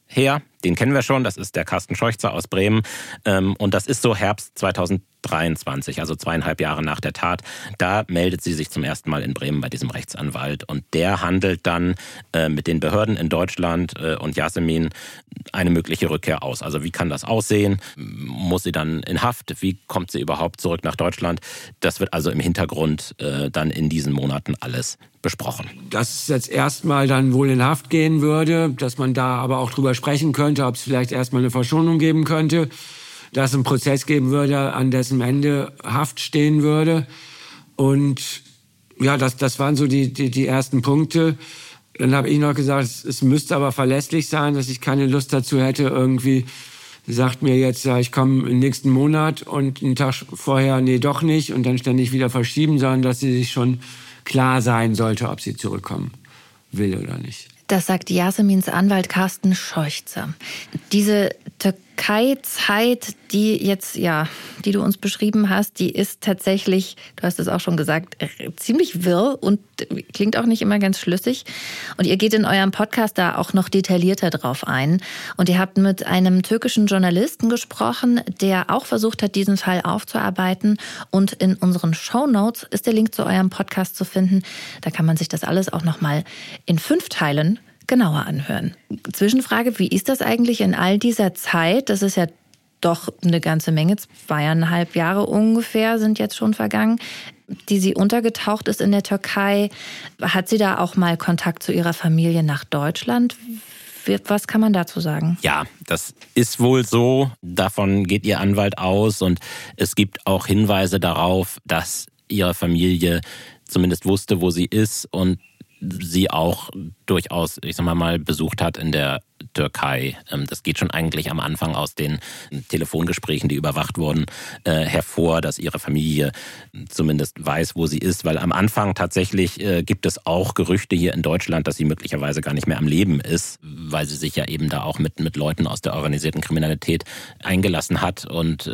her. Den kennen wir schon, das ist der Carsten Scheuchzer aus Bremen. Und das ist so Herbst 2023, also 2,5 Jahre nach der Tat. Da meldet sie sich zum ersten Mal in Bremen bei diesem Rechtsanwalt. Und der handelt dann mit den Behörden in Deutschland und Yasemin eine mögliche Rückkehr aus. Also wie kann das aussehen? Muss sie dann in Haft? Wie kommt sie überhaupt zurück nach Deutschland? Das wird also im Hintergrund dann in diesen Monaten alles besprochen. Dass es jetzt erstmal dann wohl in Haft gehen würde, dass man da aber auch drüber sprechen könnte, ob es vielleicht erstmal eine Verschonung geben könnte, dass es einen Prozess geben würde, an dessen Ende Haft stehen würde. Und ja, das waren so die ersten Punkte. Dann habe ich noch gesagt, es müsste aber verlässlich sein, dass ich keine Lust dazu hätte, irgendwie sagt mir jetzt, ja, ich komme im nächsten Monat und einen Tag vorher, nee, doch nicht und dann ständig wieder verschieben, sondern dass sie sich schon klar sein sollte, ob sie zurückkommen will oder nicht. Das sagt Yasemins Anwalt Carsten Scheuchzer. Diese Türkei-Zeit, die du uns beschrieben hast, die ist tatsächlich, du hast es auch schon gesagt, ziemlich wirr und klingt auch nicht immer ganz schlüssig. Und ihr geht in eurem Podcast da auch noch detaillierter drauf ein. Und ihr habt mit einem türkischen Journalisten gesprochen, der auch versucht hat, diesen Fall aufzuarbeiten. Und in unseren Shownotes ist der Link zu eurem Podcast zu finden. Da kann man sich das alles auch nochmal in 5 Teilen genauer anhören. Zwischenfrage, wie ist das eigentlich in all dieser Zeit? Das ist ja doch eine ganze Menge, 2,5 Jahre ungefähr sind jetzt schon vergangen, die sie untergetaucht ist in der Türkei. Hat sie da auch mal Kontakt zu ihrer Familie nach Deutschland? Was kann man dazu sagen? Ja, das ist wohl so. Davon geht ihr Anwalt aus. Und es gibt auch Hinweise darauf, dass ihre Familie zumindest wusste, wo sie ist und sie auch durchaus, ich sag mal, besucht hat in der Türkei. Das geht schon eigentlich am Anfang aus den Telefongesprächen, die überwacht wurden, hervor, dass ihre Familie zumindest weiß, wo sie ist. Weil am Anfang tatsächlich gibt es auch Gerüchte hier in Deutschland, dass sie möglicherweise gar nicht mehr am Leben ist, weil sie sich ja eben da auch mit Leuten aus der organisierten Kriminalität eingelassen hat und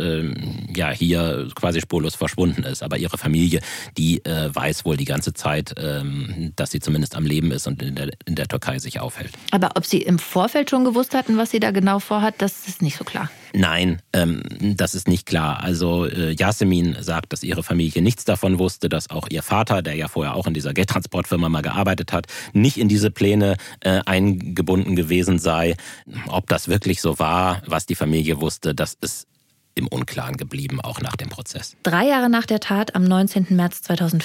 hier quasi spurlos verschwunden ist. Aber ihre Familie, die weiß wohl die ganze Zeit, dass sie zumindest am Leben ist und in der Türkei sich aufhält. Aber ob sie im Vorfeld schon gewusst hatten, was sie da genau vorhat, das ist nicht so klar. Nein, das ist nicht klar. Also Yasemin sagt, dass ihre Familie nichts davon wusste, dass auch ihr Vater, der ja vorher auch in dieser Geldtransportfirma mal gearbeitet hat, nicht in diese Pläne eingebunden gewesen sei. Ob das wirklich so war, was die Familie wusste, das ist im Unklaren geblieben, auch nach dem Prozess. 3 Jahre nach der Tat, am 19. März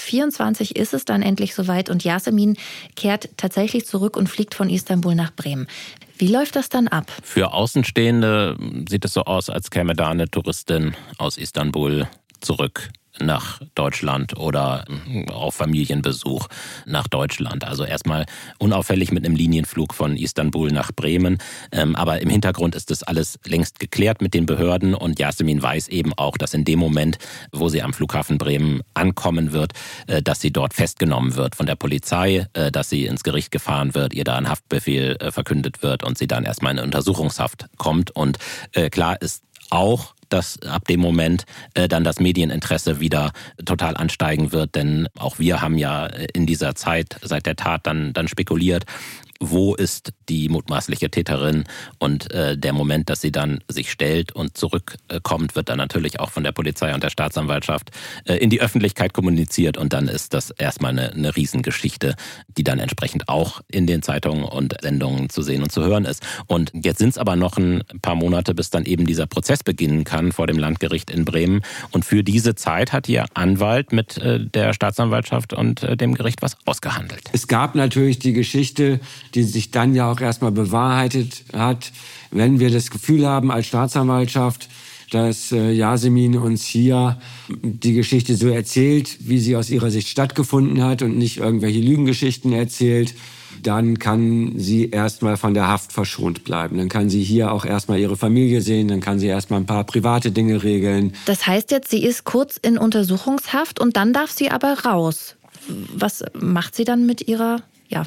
2024, ist es dann endlich soweit und Yasemin kehrt tatsächlich zurück und fliegt von Istanbul nach Bremen. Wie läuft das dann ab? Für Außenstehende sieht es so aus, als käme da eine Touristin aus Istanbul zurück nach Deutschland oder auf Familienbesuch nach Deutschland. Also erstmal unauffällig mit einem Linienflug von Istanbul nach Bremen. Aber im Hintergrund ist das alles längst geklärt mit den Behörden und Yasemin weiß eben auch, dass in dem Moment, wo sie am Flughafen Bremen ankommen wird, dass sie dort festgenommen wird von der Polizei, dass sie ins Gericht gefahren wird, ihr da ein Haftbefehl verkündet wird und sie dann erstmal in Untersuchungshaft kommt. Und klar ist auch, dass ab dem Moment dann das Medieninteresse wieder total ansteigen wird. Denn auch wir haben ja in dieser Zeit seit der Tat dann spekuliert, wo ist die mutmaßliche Täterin und der Moment, dass sie dann sich stellt und zurückkommt, wird dann natürlich auch von der Polizei und der Staatsanwaltschaft in die Öffentlichkeit kommuniziert und dann ist das erstmal eine Riesengeschichte, die dann entsprechend auch in den Zeitungen und Sendungen zu sehen und zu hören ist. Und jetzt sind es aber noch ein paar Monate, bis dann eben dieser Prozess beginnen kann vor dem Landgericht in Bremen und für diese Zeit hat ihr Anwalt mit der Staatsanwaltschaft und dem Gericht was ausgehandelt. Es gab natürlich die Geschichte, die sich dann ja auch erstmal bewahrheitet hat, wenn wir das Gefühl haben als Staatsanwaltschaft, dass Yasemin uns hier die Geschichte so erzählt, wie sie aus ihrer Sicht stattgefunden hat und nicht irgendwelche Lügengeschichten erzählt, dann kann sie erstmal von der Haft verschont bleiben. Dann kann sie hier auch erstmal ihre Familie sehen, dann kann sie erstmal ein paar private Dinge regeln. Das heißt jetzt, sie ist kurz in Untersuchungshaft und dann darf sie aber raus. Was macht sie dann mit ihrer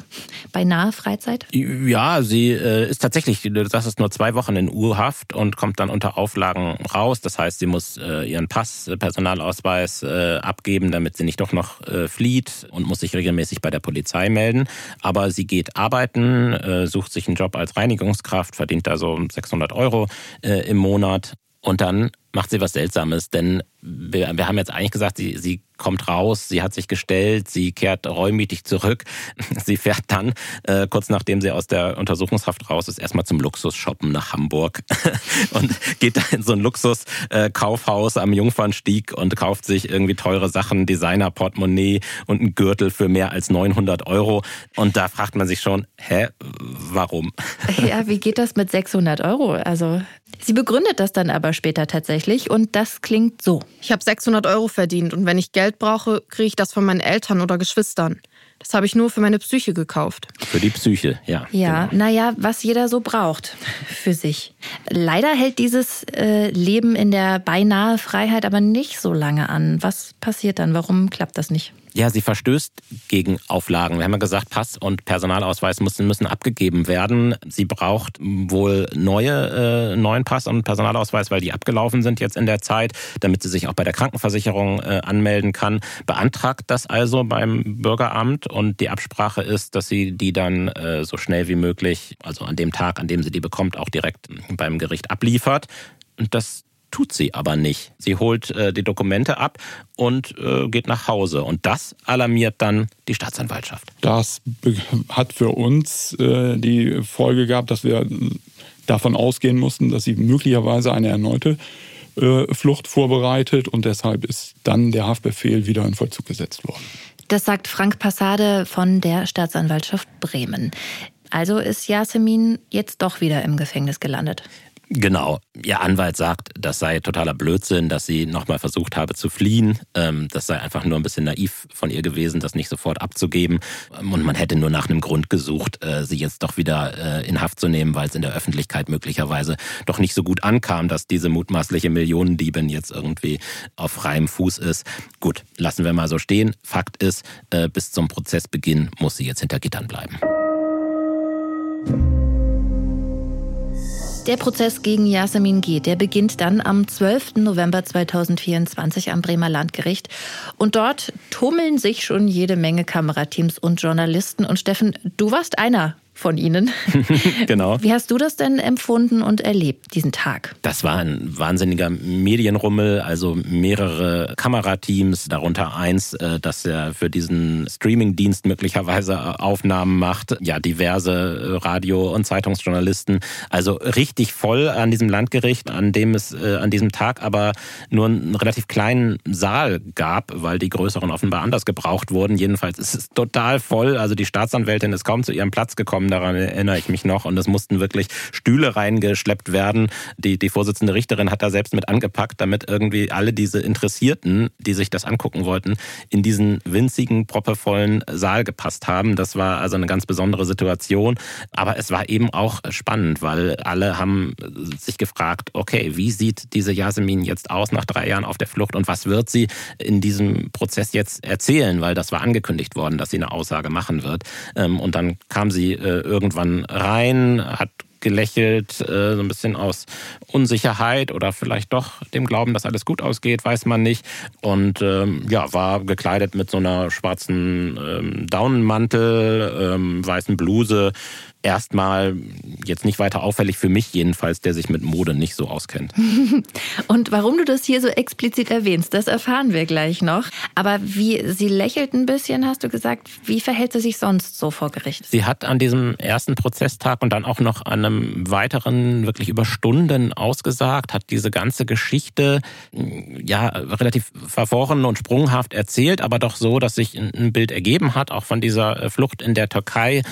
beinahe Freizeit? Ja, sie ist tatsächlich, das ist nur 2 Wochen in U-Haft und kommt dann unter Auflagen raus. Das heißt, sie muss ihren Pass, Personalausweis abgeben, damit sie nicht doch noch flieht und muss sich regelmäßig bei der Polizei melden. Aber sie geht arbeiten, sucht sich einen Job als Reinigungskraft, verdient da so 600 € im Monat. Und dann macht sie was Seltsames, denn wir haben jetzt eigentlich gesagt, sie kommt raus, sie hat sich gestellt, sie kehrt reumütig zurück. Sie fährt dann, kurz nachdem sie aus der Untersuchungshaft raus ist, erstmal zum Luxusshoppen nach Hamburg und geht da in so ein Luxuskaufhaus am Jungfernstieg und kauft sich irgendwie teure Sachen, Designer-Portemonnaie und einen Gürtel für mehr als 900 €. Und da fragt man sich schon, warum? Ja, wie geht das mit 600 €? Also sie begründet das dann aber später tatsächlich und das klingt so. Ich habe 600 € verdient und wenn ich Geld brauche, kriege ich das von meinen Eltern oder Geschwistern. Das habe ich nur für meine Psyche gekauft. Für die Psyche, ja. Ja, genau. Naja, was jeder so braucht für sich. Leider hält dieses Leben in der beinahe Freiheit aber nicht so lange an. Was passiert dann? Warum klappt das nicht? Ja, sie verstößt gegen Auflagen. Wir haben ja gesagt, Pass und Personalausweis müssen abgegeben werden. Sie braucht wohl neuen Pass und Personalausweis, weil die abgelaufen sind jetzt in der Zeit, damit sie sich auch bei der Krankenversicherung anmelden kann. Beantragt das also beim Bürgeramt und die Absprache ist, dass sie die dann so schnell wie möglich, also an dem Tag, an dem sie die bekommt, auch direkt beim Gericht abliefert. Und das tut sie aber nicht. Sie holt die Dokumente ab und geht nach Hause. Und das alarmiert dann die Staatsanwaltschaft. Das hat für uns die Folge gehabt, dass wir davon ausgehen mussten, dass sie möglicherweise eine erneute Flucht vorbereitet. Und deshalb ist dann der Haftbefehl wieder in Vollzug gesetzt worden. Das sagt Frank Passade von der Staatsanwaltschaft Bremen. Also ist Yasemin jetzt doch wieder im Gefängnis gelandet. Genau. Ihr Anwalt sagt, das sei totaler Blödsinn, dass sie nochmal versucht habe zu fliehen. Das sei einfach nur ein bisschen naiv von ihr gewesen, das nicht sofort abzugeben. Und man hätte nur nach einem Grund gesucht, sie jetzt doch wieder in Haft zu nehmen, weil es in der Öffentlichkeit möglicherweise doch nicht so gut ankam, dass diese mutmaßliche Millionendiebin jetzt irgendwie auf freiem Fuß ist. Gut, lassen wir mal so stehen. Fakt ist, bis zum Prozessbeginn muss sie jetzt hinter Gittern bleiben. Der Prozess gegen Yasemin G., der beginnt dann am 12. November 2024 am Bremer Landgericht. Und dort tummeln sich schon jede Menge Kamerateams und Journalisten. Und Steffen, du warst einer von ihnen. Genau. Wie hast du das denn empfunden und erlebt, diesen Tag? Das war ein wahnsinniger Medienrummel, also mehrere Kamerateams, darunter eins, das ja für diesen Streamingdienst möglicherweise Aufnahmen macht, ja diverse Radio- und Zeitungsjournalisten, also richtig voll an diesem Landgericht, an dem es an diesem Tag aber nur einen relativ kleinen Saal gab, weil die größeren offenbar anders gebraucht wurden. Jedenfalls ist es total voll, also die Staatsanwältin ist kaum zu ihrem Platz gekommen, daran erinnere ich mich noch. Und es mussten wirklich Stühle reingeschleppt werden. Die Vorsitzende Richterin hat da selbst mit angepackt, damit irgendwie alle diese Interessierten, die sich das angucken wollten, in diesen winzigen, proppevollen Saal gepasst haben. Das war also eine ganz besondere Situation. Aber es war eben auch spannend, weil alle haben sich gefragt, okay, wie sieht diese Yasemin jetzt aus nach 3 Jahren auf der Flucht und was wird sie in diesem Prozess jetzt erzählen? Weil das war angekündigt worden, dass sie eine Aussage machen wird. Und dann kam sie irgendwann rein, hat gelächelt, so ein bisschen aus Unsicherheit oder vielleicht doch dem Glauben, dass alles gut ausgeht, weiß man nicht. Und war gekleidet mit so einer schwarzen Daunenmantel, weißen Bluse. Erstmal jetzt nicht weiter auffällig für mich jedenfalls, der sich mit Mode nicht so auskennt. Und warum du das hier so explizit erwähnst, das erfahren wir gleich noch. Aber sie lächelt ein bisschen, hast du gesagt. Wie verhält sie sich sonst so vor Gericht? Sie hat an diesem ersten Prozesstag und dann auch noch an einem weiteren wirklich über Stunden ausgesagt, hat diese ganze Geschichte ja relativ verworren und sprunghaft erzählt, aber doch so, dass sich ein Bild ergeben hat, auch von dieser Flucht in der Türkei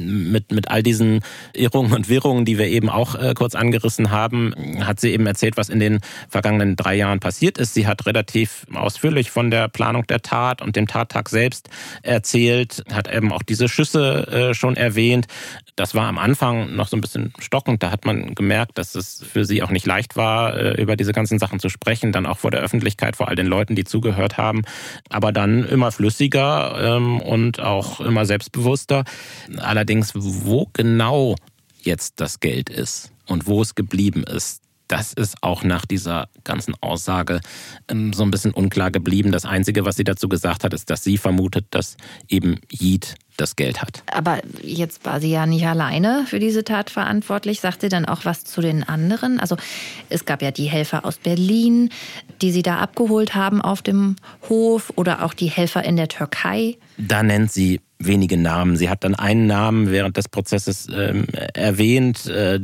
mit all diesen Irrungen und Wirrungen, die wir eben auch kurz angerissen haben, hat sie eben erzählt, was in den vergangenen 3 Jahren passiert ist. Sie hat relativ ausführlich von der Planung der Tat und dem Tattag selbst erzählt, hat eben auch diese Schüsse schon erwähnt. Das war am Anfang noch so ein bisschen bisschen stockend. Da hat man gemerkt, dass es für sie auch nicht leicht war, über diese ganzen Sachen zu sprechen, dann auch vor der Öffentlichkeit, vor all den Leuten, die zugehört haben. Aber dann immer flüssiger und auch immer selbstbewusster. Allerdings, wo genau jetzt das Geld ist und wo es geblieben ist, das ist auch nach dieser ganzen Aussage so ein bisschen unklar geblieben. Das Einzige, was sie dazu gesagt hat, ist, dass sie vermutet, dass eben Yiğit das Geld hat. Aber jetzt war sie ja nicht alleine für diese Tat verantwortlich. Sagt sie dann auch was zu den anderen? Also es gab ja die Helfer aus Berlin, die sie da abgeholt haben auf dem Hof, oder auch die Helfer in der Türkei. Da nennt sie wenige Namen. Sie hat dann einen Namen während des Prozesses erwähnt,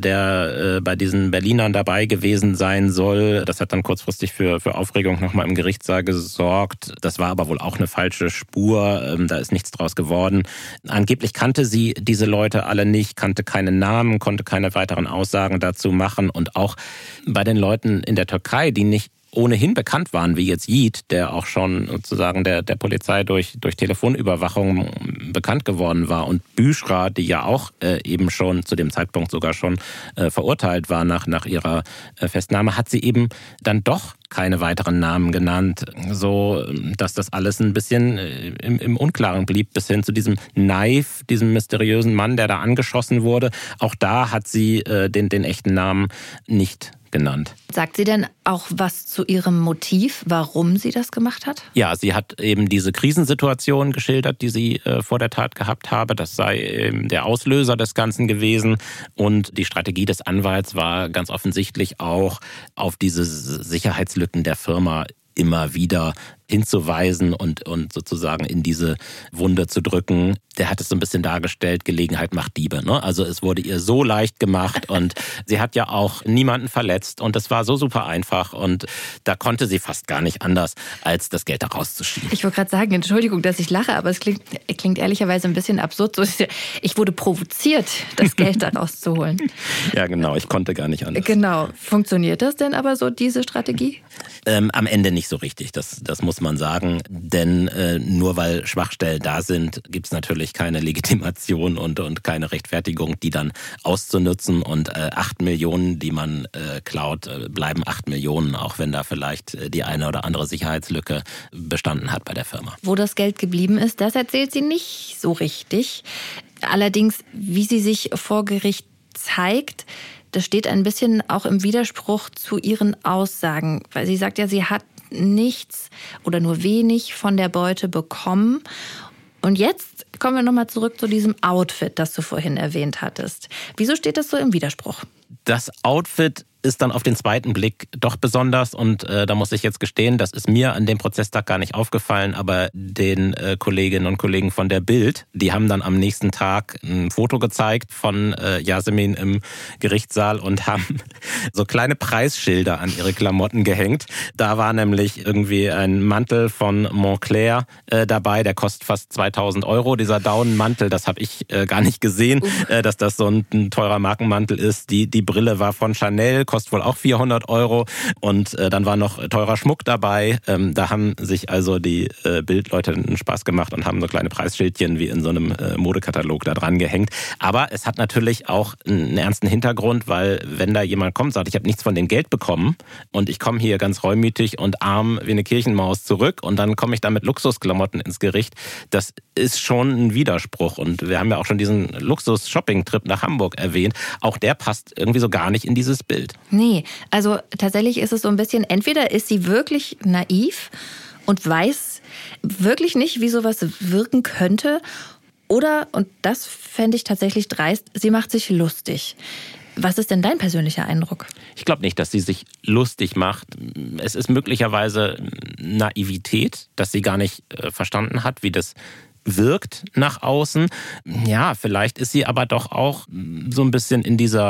der bei diesen Berlinern dabei gewesen sein soll. Das hat dann kurzfristig für Aufregung nochmal im Gerichtssaal gesorgt. Das war aber wohl auch eine falsche Spur. Da ist nichts draus geworden. Angeblich kannte sie diese Leute alle nicht, kannte keine Namen, konnte keine weiteren Aussagen dazu machen. Und auch bei den Leuten in der Türkei, die nicht ohnehin bekannt waren, wie jetzt Yiğit, der auch schon sozusagen der Polizei durch Telefonüberwachung bekannt geworden war, und Büşra, die ja auch eben schon zu dem Zeitpunkt sogar schon verurteilt war nach ihrer Festnahme, hat sie eben dann doch keine weiteren Namen genannt, so dass das alles ein bisschen im Unklaren blieb, bis hin zu diesem Naif, diesem mysteriösen Mann, der da angeschossen wurde. Auch da hat sie den echten Namen nicht genannt. Sagt sie denn auch was zu ihrem Motiv, warum sie das gemacht hat? Ja, sie hat eben diese Krisensituation geschildert, die sie vor der Tat gehabt habe. Das sei eben der Auslöser des Ganzen gewesen. Und die Strategie des Anwalts war ganz offensichtlich auch, auf diese Sicherheitslücken der Firma immer wieder hinzuweisen und sozusagen in diese Wunde zu drücken. Der hat es so ein bisschen dargestellt, Gelegenheit macht Diebe, ne? Also es wurde ihr so leicht gemacht und sie hat ja auch niemanden verletzt und es war so super einfach und da konnte sie fast gar nicht anders, als das Geld da rauszuschieben. Ich wollte gerade sagen, Entschuldigung, dass ich lache, aber es klingt ehrlicherweise ein bisschen absurd. Ich wurde provoziert, das Geld da rauszuholen. Ja, genau, ich konnte gar nicht anders. Genau. Funktioniert das denn aber so, diese Strategie? Am Ende nicht so richtig, das muss man sagen, denn nur weil Schwachstellen da sind, gibt es natürlich keine Legitimation und keine Rechtfertigung, die dann auszunutzen, und 8 Millionen, die man klaut, bleiben 8 Millionen, auch wenn da vielleicht die eine oder andere Sicherheitslücke bestanden hat bei der Firma. Wo das Geld geblieben ist, das erzählt sie nicht so richtig. Allerdings, wie sie sich vor Gericht zeigt, das steht ein bisschen auch im Widerspruch zu ihren Aussagen, weil sie sagt ja, sie hat nichts oder nur wenig von der Beute bekommen. Und jetzt kommen wir nochmal zurück zu diesem Outfit, das du vorhin erwähnt hattest. Wieso steht das so im Widerspruch? Das Outfit ist dann auf den zweiten Blick doch besonders und da muss ich jetzt gestehen, das ist mir an dem Prozesstag gar nicht aufgefallen, aber den Kolleginnen und Kollegen von der Bild, die haben dann am nächsten Tag ein Foto gezeigt von Yasemin im Gerichtssaal und haben so kleine Preisschilder an ihre Klamotten gehängt. Da war nämlich irgendwie ein Mantel von Moncler dabei, der kostet fast 2.000 €. Dieser Daunenmantel, das habe ich gar nicht gesehen, dass das so ein teurer Markenmantel ist. Die Brille war von Chanel, kostet wohl auch 400 € und dann war noch teurer Schmuck dabei. Da haben sich also die Bildleute einen Spaß gemacht und haben so kleine Preisschildchen wie in so einem Modekatalog da dran gehängt. Aber es hat natürlich auch einen ernsten Hintergrund, weil wenn da jemand kommt und sagt, ich habe nichts von dem Geld bekommen und ich komme hier ganz reumütig und arm wie eine Kirchenmaus zurück und dann komme ich da mit Luxusklamotten ins Gericht, das ist schon ein Widerspruch. Und wir haben ja auch schon diesen Luxus-Shopping-Trip nach Hamburg erwähnt. Auch der passt irgendwie so gar nicht in dieses Bild. Nee, also tatsächlich ist es so ein bisschen, entweder ist sie wirklich naiv und weiß wirklich nicht, wie sowas wirken könnte, oder, und das fände ich tatsächlich dreist, sie macht sich lustig. Was ist denn dein persönlicher Eindruck? Ich glaube nicht, dass sie sich lustig macht. Es ist möglicherweise Naivität, dass sie gar nicht verstanden hat, wie das wirkt nach außen. Ja, vielleicht ist sie aber doch auch so ein bisschen in dieser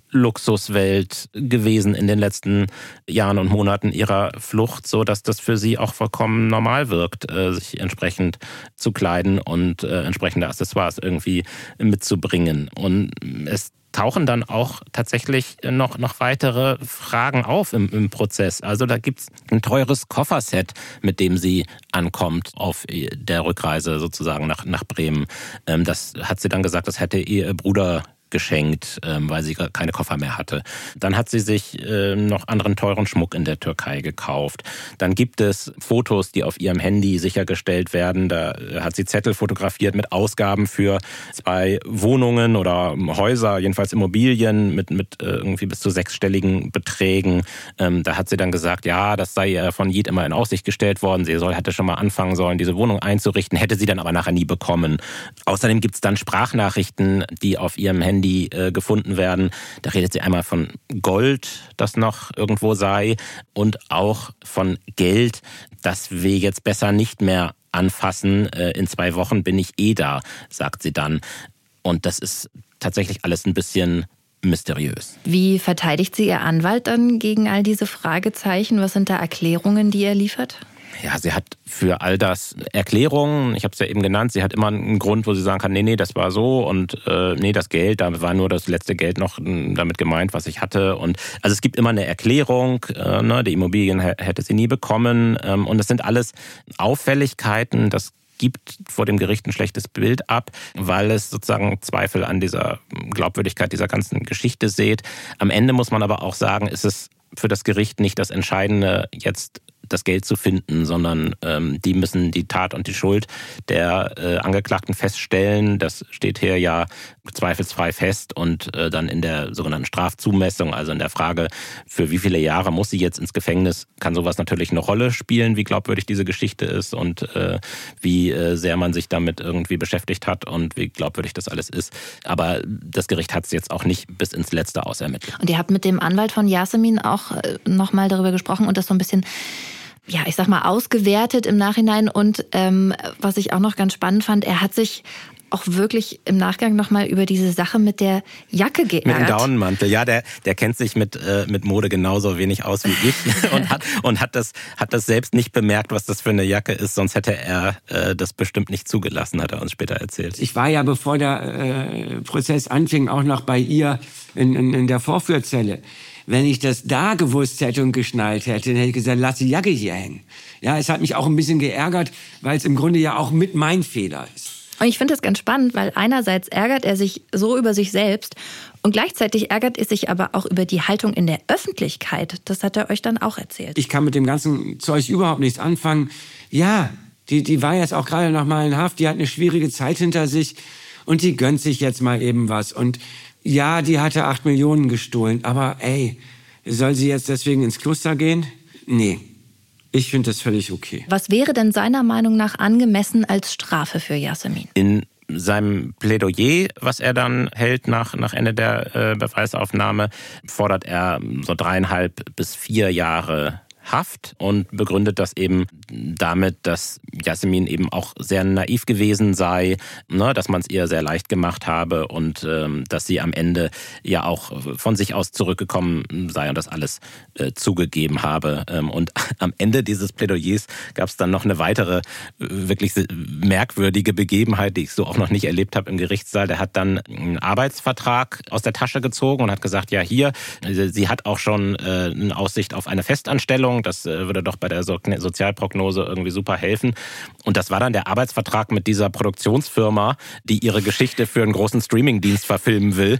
Luxuswelt gewesen in den letzten Jahren und Monaten ihrer Flucht, so dass das für sie auch vollkommen normal wirkt, sich entsprechend zu kleiden und entsprechende Accessoires irgendwie mitzubringen. Und es tauchen dann auch tatsächlich noch weitere Fragen auf im Prozess. Also da gibt's ein teures Kofferset, mit dem sie ankommt auf der Rückreise sozusagen nach Bremen. Das hat sie dann gesagt, das hätte ihr Bruder geschenkt, weil sie keine Koffer mehr hatte. Dann hat sie sich noch anderen teuren Schmuck in der Türkei gekauft. Dann gibt es Fotos, die auf ihrem Handy sichergestellt werden. Da hat sie Zettel fotografiert mit Ausgaben für 2 Wohnungen oder Häuser, jedenfalls Immobilien mit irgendwie bis zu 6-stelligen Beträgen. Da hat sie dann gesagt, ja, das sei ihr von Jid immer in Aussicht gestellt worden. Sie hätte schon mal anfangen sollen, diese Wohnung einzurichten, hätte sie dann aber nachher nie bekommen. Außerdem gibt es dann Sprachnachrichten, die auf ihrem Handy gefunden werden. Da redet sie einmal von Gold, das noch irgendwo sei, und auch von Geld, das wir jetzt besser nicht mehr anfassen. In 2 Wochen bin ich da, sagt sie dann. Und das ist tatsächlich alles ein bisschen mysteriös. Wie verteidigt sie ihr Anwalt dann gegen all diese Fragezeichen? Was sind da Erklärungen, die er liefert? Ja, sie hat für all das Erklärungen, ich habe es ja eben genannt, sie hat immer einen Grund, wo sie sagen kann, nee, das war so und nee, das Geld, da war nur das letzte Geld noch damit gemeint, was ich hatte. Und also es gibt immer eine Erklärung, die Immobilien hätte sie nie bekommen, und das sind alles Auffälligkeiten, das gibt vor dem Gericht ein schlechtes Bild ab, weil es sozusagen Zweifel an dieser Glaubwürdigkeit dieser ganzen Geschichte sät. Am Ende muss man aber auch sagen, ist es für das Gericht nicht das Entscheidende, jetzt das Geld zu finden, sondern die müssen die Tat und die Schuld der Angeklagten feststellen. Das steht hier ja zweifelsfrei fest, und dann in der sogenannten Strafzumessung, also in der Frage, für wie viele Jahre muss sie jetzt ins Gefängnis, kann sowas natürlich eine Rolle spielen, wie glaubwürdig diese Geschichte ist und wie sehr man sich damit irgendwie beschäftigt hat und wie glaubwürdig das alles ist. Aber das Gericht hat es jetzt auch nicht bis ins Letzte ausermittelt. Und ihr habt mit dem Anwalt von Yasemin auch nochmal darüber gesprochen und das so ein bisschen, ja, ich sag mal, ausgewertet im Nachhinein. Und was ich auch noch ganz spannend fand, er hat sich auch wirklich im Nachgang nochmal über diese Sache mit der Jacke geärgert. Mit dem Daunenmantel, ja, der kennt sich mit Mode genauso wenig aus wie ich und hat das selbst nicht bemerkt, was das für eine Jacke ist, sonst hätte er das bestimmt nicht zugelassen, hat er uns später erzählt. Ich war ja, bevor der Prozess anfing, auch noch bei ihr in der Vorführzelle. Wenn ich das da gewusst hätte und geschnallt hätte, dann hätte ich gesagt, lass die Jacke hier hängen. Ja, es hat mich auch ein bisschen geärgert, weil es im Grunde ja auch mit mein Fehler ist. Und ich finde das ganz spannend, weil einerseits ärgert er sich so über sich selbst und gleichzeitig ärgert er sich aber auch über die Haltung in der Öffentlichkeit. Das hat er euch dann auch erzählt. Ich kann mit dem ganzen Zeug überhaupt nichts anfangen. Ja, die war jetzt auch gerade noch mal in Haft, die hat eine schwierige Zeit hinter sich und die gönnt sich jetzt mal eben was. Und ja, die hatte 8 Millionen gestohlen, aber ey, soll sie jetzt deswegen ins Kloster gehen? Nee. Ich finde das völlig okay. Was wäre denn seiner Meinung nach angemessen als Strafe für Yasemin? In seinem Plädoyer, was er dann hält nach Ende der Beweisaufnahme, fordert er so 3,5 bis 4 Jahre Haft und begründet das eben damit, dass Yasemin eben auch sehr naiv gewesen sei, ne, dass man es ihr sehr leicht gemacht habe und dass sie am Ende ja auch von sich aus zurückgekommen sei und das alles zugegeben habe. Und am Ende dieses Plädoyers gab es dann noch eine weitere wirklich merkwürdige Begebenheit, die ich so auch noch nicht erlebt habe im Gerichtssaal. Der hat dann einen Arbeitsvertrag aus der Tasche gezogen und hat gesagt, ja hier, sie hat auch schon eine Aussicht auf eine Festanstellung. Das würde doch bei der Sozialprognose irgendwie super helfen. Und das war dann der Arbeitsvertrag mit dieser Produktionsfirma, die ihre Geschichte für einen großen Streamingdienst verfilmen will,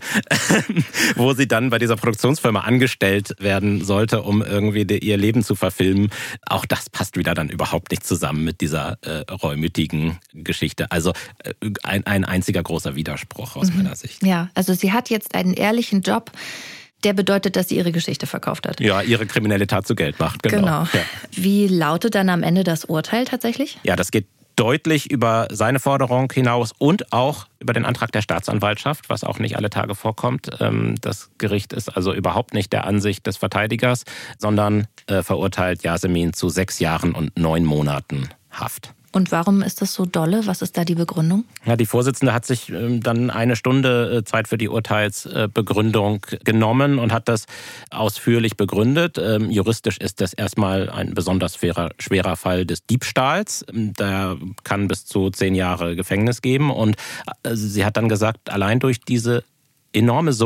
wo sie dann bei dieser Produktionsfirma angestellt werden sollte, um irgendwie ihr Leben zu verfilmen. Auch das passt wieder dann überhaupt nicht zusammen mit dieser reumütigen Geschichte. Also ein einziger großer Widerspruch aus meiner Sicht. Ja, also sie hat jetzt einen ehrlichen Job, der bedeutet, dass sie ihre Geschichte verkauft hat. Ja, ihre kriminelle Tat zu Geld macht, genau. Ja. Wie lautet dann am Ende das Urteil tatsächlich? Ja, das geht deutlich über seine Forderung hinaus und auch über den Antrag der Staatsanwaltschaft, was auch nicht alle Tage vorkommt. Das Gericht ist also überhaupt nicht der Ansicht des Verteidigers, sondern verurteilt Yasemin zu 6 Jahren und 9 Monaten Haft. Und warum ist das so dolle? Was ist da die Begründung? Ja, die Vorsitzende hat sich dann 1 Stunde Zeit für die Urteilsbegründung genommen und hat das ausführlich begründet. Juristisch ist das erstmal ein besonders schwerer Fall des Diebstahls. Da kann bis zu 10 Jahre Gefängnis geben. Und sie hat dann gesagt, allein durch diese enorme Summe,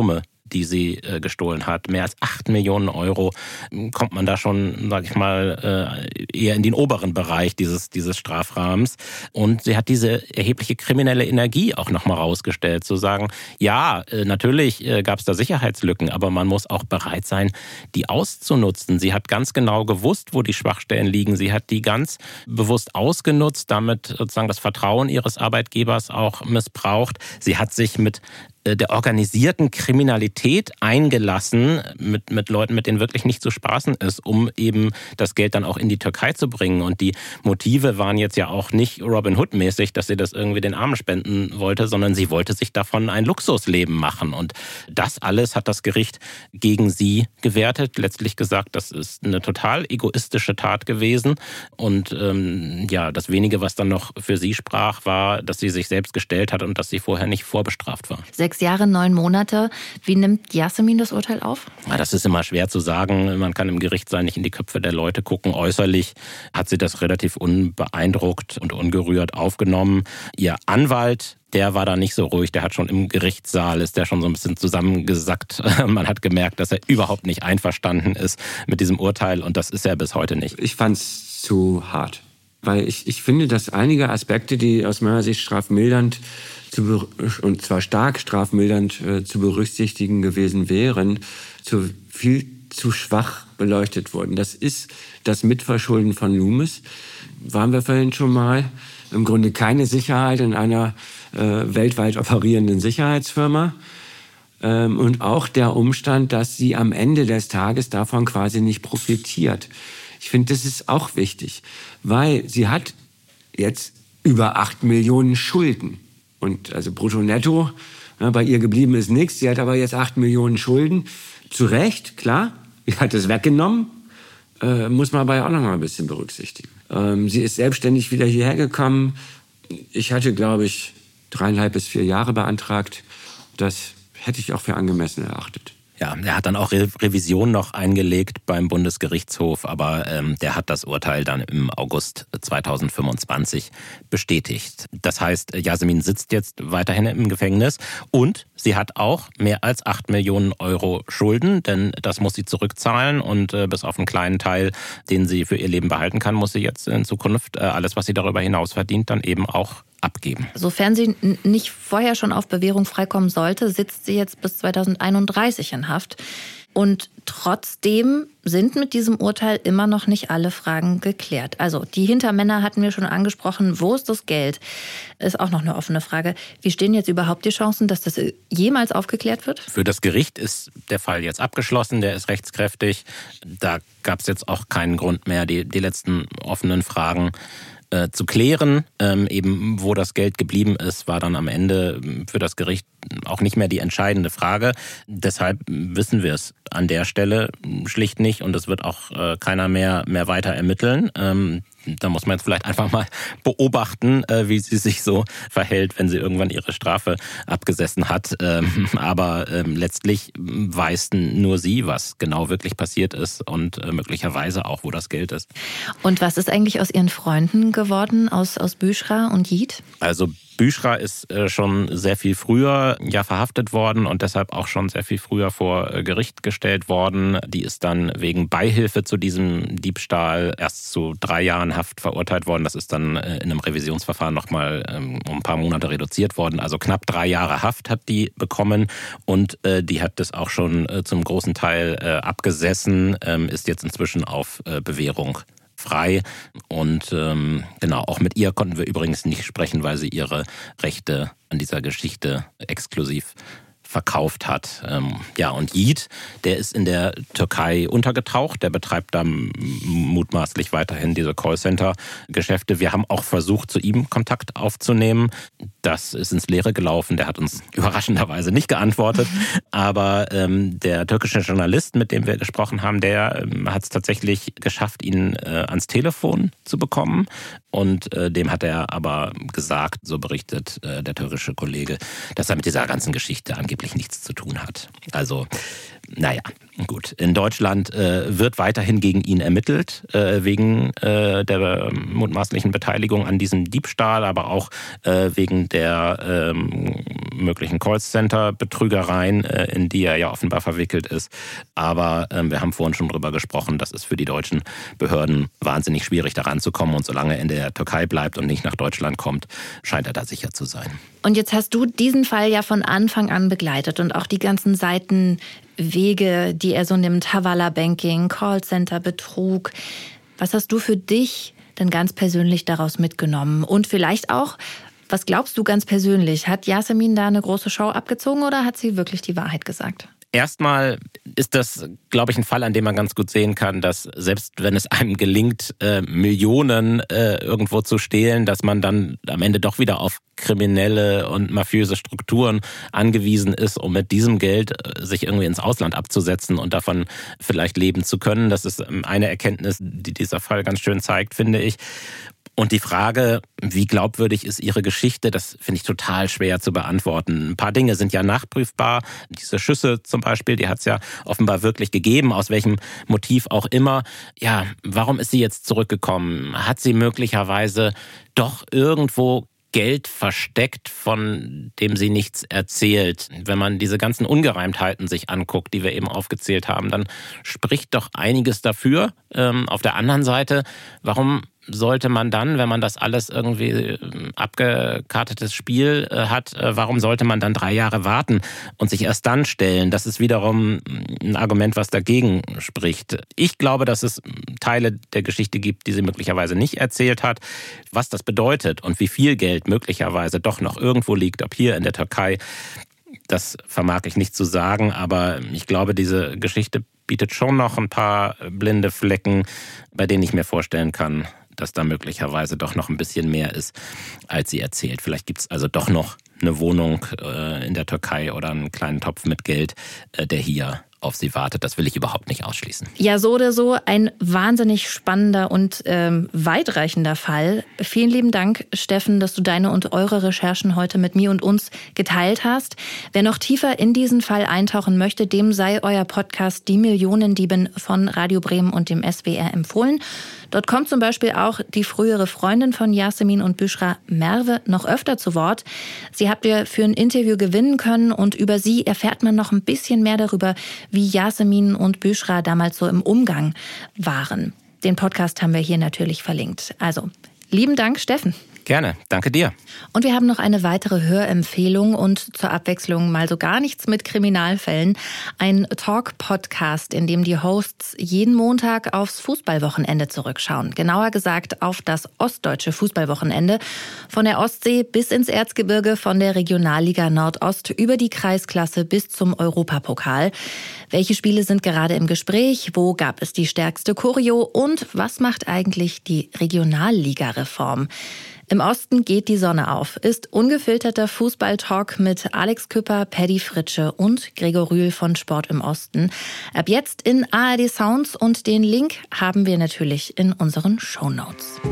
die sie gestohlen hat. Mehr als 8 Millionen Euro. Kommt man da schon, sag ich mal, eher in den oberen Bereich dieses Strafrahmens. Und sie hat diese erhebliche kriminelle Energie auch nochmal rausgestellt, zu sagen, ja, natürlich gab es da Sicherheitslücken, aber man muss auch bereit sein, die auszunutzen. Sie hat ganz genau gewusst, wo die Schwachstellen liegen. Sie hat die ganz bewusst ausgenutzt, damit sozusagen das Vertrauen ihres Arbeitgebers auch missbraucht. Sie hat sich mit der organisierten Kriminalität eingelassen, mit Leuten, mit denen wirklich nicht zu spaßen ist, um eben das Geld dann auch in die Türkei zu bringen. Und die Motive waren jetzt ja auch nicht Robin Hood-mäßig, dass sie das irgendwie den Armen spenden wollte, sondern sie wollte sich davon ein Luxusleben machen. Und das alles hat das Gericht gegen sie gewertet, letztlich gesagt, das ist eine total egoistische Tat gewesen. Und das Wenige, was dann noch für sie sprach, war, dass sie sich selbst gestellt hat und dass sie vorher nicht vorbestraft war. 6 Jahre, 9 Monate. Wie nimmt Yasemin das Urteil auf? Das ist immer schwer zu sagen. Man kann im Gerichtssaal nicht in die Köpfe der Leute gucken. Äußerlich hat sie das relativ unbeeindruckt und ungerührt aufgenommen. Ihr Anwalt, der war da nicht so ruhig. Der hat schon im Gerichtssaal, ist der schon so ein bisschen zusammengesackt. Man hat gemerkt, dass er überhaupt nicht einverstanden ist mit diesem Urteil. Und das ist er bis heute nicht. Ich fand's zu hart. Weil ich finde, dass einige Aspekte, die aus meiner Sicht strafmildernd und zwar stark strafmildernd zu berücksichtigen gewesen wären, viel zu schwach beleuchtet wurden. Das ist das Mitverschulden von Loomis. Waren wir vorhin schon mal. Im Grunde keine Sicherheit in einer weltweit operierenden Sicherheitsfirma. Und auch der Umstand, dass sie am Ende des Tages davon quasi nicht profitiert. Ich finde, das ist auch wichtig, weil sie hat jetzt über 8 Millionen Schulden. Und also brutto-netto, bei ihr geblieben ist nichts. Sie hat aber jetzt 8 Millionen Schulden. Zu Recht, klar. Sie hat es weggenommen. Muss man aber ja auch noch mal ein bisschen berücksichtigen. Sie ist selbstständig wieder hierher gekommen. Ich hatte, glaube ich, 3,5 bis 4 Jahre beantragt. Das hätte ich auch für angemessen erachtet. Ja, er hat dann auch Revision noch eingelegt beim Bundesgerichtshof, aber der hat das Urteil dann im August 2025 bestätigt. Das heißt, Yasemin sitzt jetzt weiterhin im Gefängnis und sie hat auch mehr als 8 Millionen Euro Schulden, denn das muss sie zurückzahlen und bis auf einen kleinen Teil, den sie für ihr Leben behalten kann, muss sie jetzt in Zukunft alles, was sie darüber hinaus verdient, dann eben auch abgeben. Sofern sie nicht vorher schon auf Bewährung freikommen sollte, sitzt sie jetzt bis 2031 in Haft. Und trotzdem sind mit diesem Urteil immer noch nicht alle Fragen geklärt. Also die Hintermänner hatten wir schon angesprochen. Wo ist das Geld? Ist auch noch eine offene Frage. Wie stehen jetzt überhaupt die Chancen, dass das jemals aufgeklärt wird? Für das Gericht ist der Fall jetzt abgeschlossen. Der ist rechtskräftig. Da gab es jetzt auch keinen Grund mehr, die letzten offenen Fragen zu klären. Eben wo das Geld geblieben ist, war dann am Ende für das Gericht auch nicht mehr die entscheidende Frage. Deshalb wissen wir es an der Stelle schlicht nicht und es wird auch keiner mehr weiter ermitteln. Da muss man jetzt vielleicht einfach mal beobachten, wie sie sich so verhält, wenn sie irgendwann ihre Strafe abgesessen hat. Aber letztlich weiß nur sie, was genau wirklich passiert ist und möglicherweise auch, wo das Geld ist. Und was ist eigentlich aus ihren Freunden geworden, aus Büchra und Yiğit? Also Büchra ist schon sehr viel früher verhaftet worden und deshalb auch schon sehr viel früher vor Gericht gestellt worden. Die ist dann wegen Beihilfe zu diesem Diebstahl erst zu 3 Jahren Haft verurteilt worden. Das ist dann in einem Revisionsverfahren nochmal um ein paar Monate reduziert worden. Also knapp 3 Jahre Haft hat die bekommen und die hat das auch schon zum großen Teil abgesessen, ist jetzt inzwischen auf Bewährung frei und genau, auch mit ihr konnten wir übrigens nicht sprechen, weil sie ihre Rechte an dieser Geschichte exklusiv verkauft hat. Und Yiğit, der ist in der Türkei untergetaucht, der betreibt da mutmaßlich weiterhin diese Callcenter-Geschäfte. Wir haben auch versucht, zu ihm Kontakt aufzunehmen. Das ist ins Leere gelaufen, der hat uns überraschenderweise nicht geantwortet. Aber der türkische Journalist, mit dem wir gesprochen haben, der hat es tatsächlich geschafft, ihn ans Telefon zu bekommen. Und dem hat er aber gesagt, so berichtet der türkische Kollege, dass er mit dieser ganzen Geschichte angeblich nichts zu tun hat. Also naja, gut. In Deutschland wird weiterhin gegen ihn ermittelt, wegen der mutmaßlichen Beteiligung an diesem Diebstahl, aber auch wegen der möglichen Callcenter-Betrügereien, in die er ja offenbar verwickelt ist. Aber wir haben vorhin schon drüber gesprochen, das ist für die deutschen Behörden wahnsinnig schwierig, da ranzukommen. Und solange er in der Türkei bleibt und nicht nach Deutschland kommt, scheint er da sicher zu sein. Und jetzt hast du diesen Fall ja von Anfang an begleitet und auch die ganzen Seitenwege, die er so nimmt, Havala-Banking, Callcenter, Betrug. Was hast du für dich denn ganz persönlich daraus mitgenommen? Und vielleicht auch, was glaubst du ganz persönlich? Hat Yasemin da eine große Show abgezogen oder hat sie wirklich die Wahrheit gesagt? Erstmal ist das, glaube ich, ein Fall, an dem man ganz gut sehen kann, dass selbst wenn es einem gelingt, Millionen irgendwo zu stehlen, dass man dann am Ende doch wieder auf kriminelle und mafiöse Strukturen angewiesen ist, um mit diesem Geld sich irgendwie ins Ausland abzusetzen und davon vielleicht leben zu können. Das ist eine Erkenntnis, die dieser Fall ganz schön zeigt, finde ich. Und die Frage, wie glaubwürdig ist ihre Geschichte, das finde ich total schwer zu beantworten. Ein paar Dinge sind ja nachprüfbar. Diese Schüsse zum Beispiel, die hat es ja offenbar wirklich gegeben, aus welchem Motiv auch immer. Ja, warum ist sie jetzt zurückgekommen? Hat sie möglicherweise doch irgendwo Geld versteckt, von dem sie nichts erzählt? Wenn man diese ganzen Ungereimtheiten sich anguckt, die wir eben aufgezählt haben, dann spricht doch einiges dafür. Auf der anderen Seite, warum sollte man dann, wenn man das alles irgendwie abgekartetes Spiel hat, warum sollte man dann 3 Jahre warten und sich erst dann stellen? Das ist wiederum ein Argument, was dagegen spricht. Ich glaube, dass es Teile der Geschichte gibt, die sie möglicherweise nicht erzählt hat. Was das bedeutet und wie viel Geld möglicherweise doch noch irgendwo liegt, ob hier in der Türkei, das vermag ich nicht zu sagen, aber ich glaube, diese Geschichte bietet schon noch ein paar blinde Flecken, bei denen ich mir vorstellen kann, dass da möglicherweise doch noch ein bisschen mehr ist, als sie erzählt. Vielleicht gibt es also doch noch eine Wohnung in der Türkei oder einen kleinen Topf mit Geld, der hier auf sie wartet. Das will ich überhaupt nicht ausschließen. Ja, so oder so ein wahnsinnig spannender und weitreichender Fall. Vielen lieben Dank, Steffen, dass du deine und eure Recherchen heute mit mir und uns geteilt hast. Wer noch tiefer in diesen Fall eintauchen möchte, dem sei euer Podcast Die Millionendiebin von Radio Bremen und dem SWR empfohlen. Dort kommt zum Beispiel auch die frühere Freundin von Yasemin und Büschra, Merve, noch öfter zu Wort. Sie habt ihr für ein Interview gewinnen können und über sie erfährt man noch ein bisschen mehr darüber, wie Yasemin und Büschra damals so im Umgang waren. Den Podcast haben wir hier natürlich verlinkt. Also, lieben Dank, Steffen. Gerne, danke dir. Und wir haben noch eine weitere Hörempfehlung und zur Abwechslung mal so gar nichts mit Kriminalfällen. Ein Talk-Podcast, in dem die Hosts jeden Montag aufs Fußballwochenende zurückschauen. Genauer gesagt auf das ostdeutsche Fußballwochenende. Von der Ostsee bis ins Erzgebirge, von der Regionalliga Nordost über die Kreisklasse bis zum Europapokal. Welche Spiele sind gerade im Gespräch? Wo gab es die stärkste Choreo? Und was macht eigentlich die Regionalliga-Reform? Im Osten geht die Sonne auf, ist ungefilterter Fußballtalk mit Alex Küpper, Paddy Fritsche und Gregor Rühl von Sport im Osten. Ab jetzt in ARD Sounds und den Link haben wir natürlich in unseren Shownotes.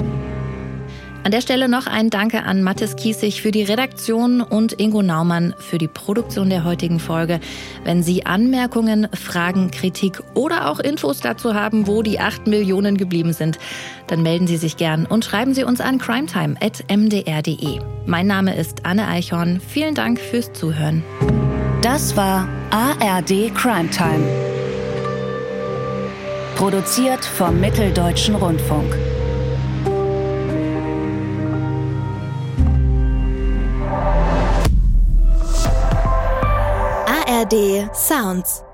An der Stelle noch ein Danke an Mathis Kiesig für die Redaktion und Ingo Naumann für die Produktion der heutigen Folge. Wenn Sie Anmerkungen, Fragen, Kritik oder auch Infos dazu haben, wo die 8 Millionen geblieben sind, dann melden Sie sich gern und schreiben Sie uns an crimetime@mdr.de. Mein Name ist Anne Eichhorn. Vielen Dank fürs Zuhören. Das war ARD Crime Time. Produziert vom Mitteldeutschen Rundfunk. ARD Sounds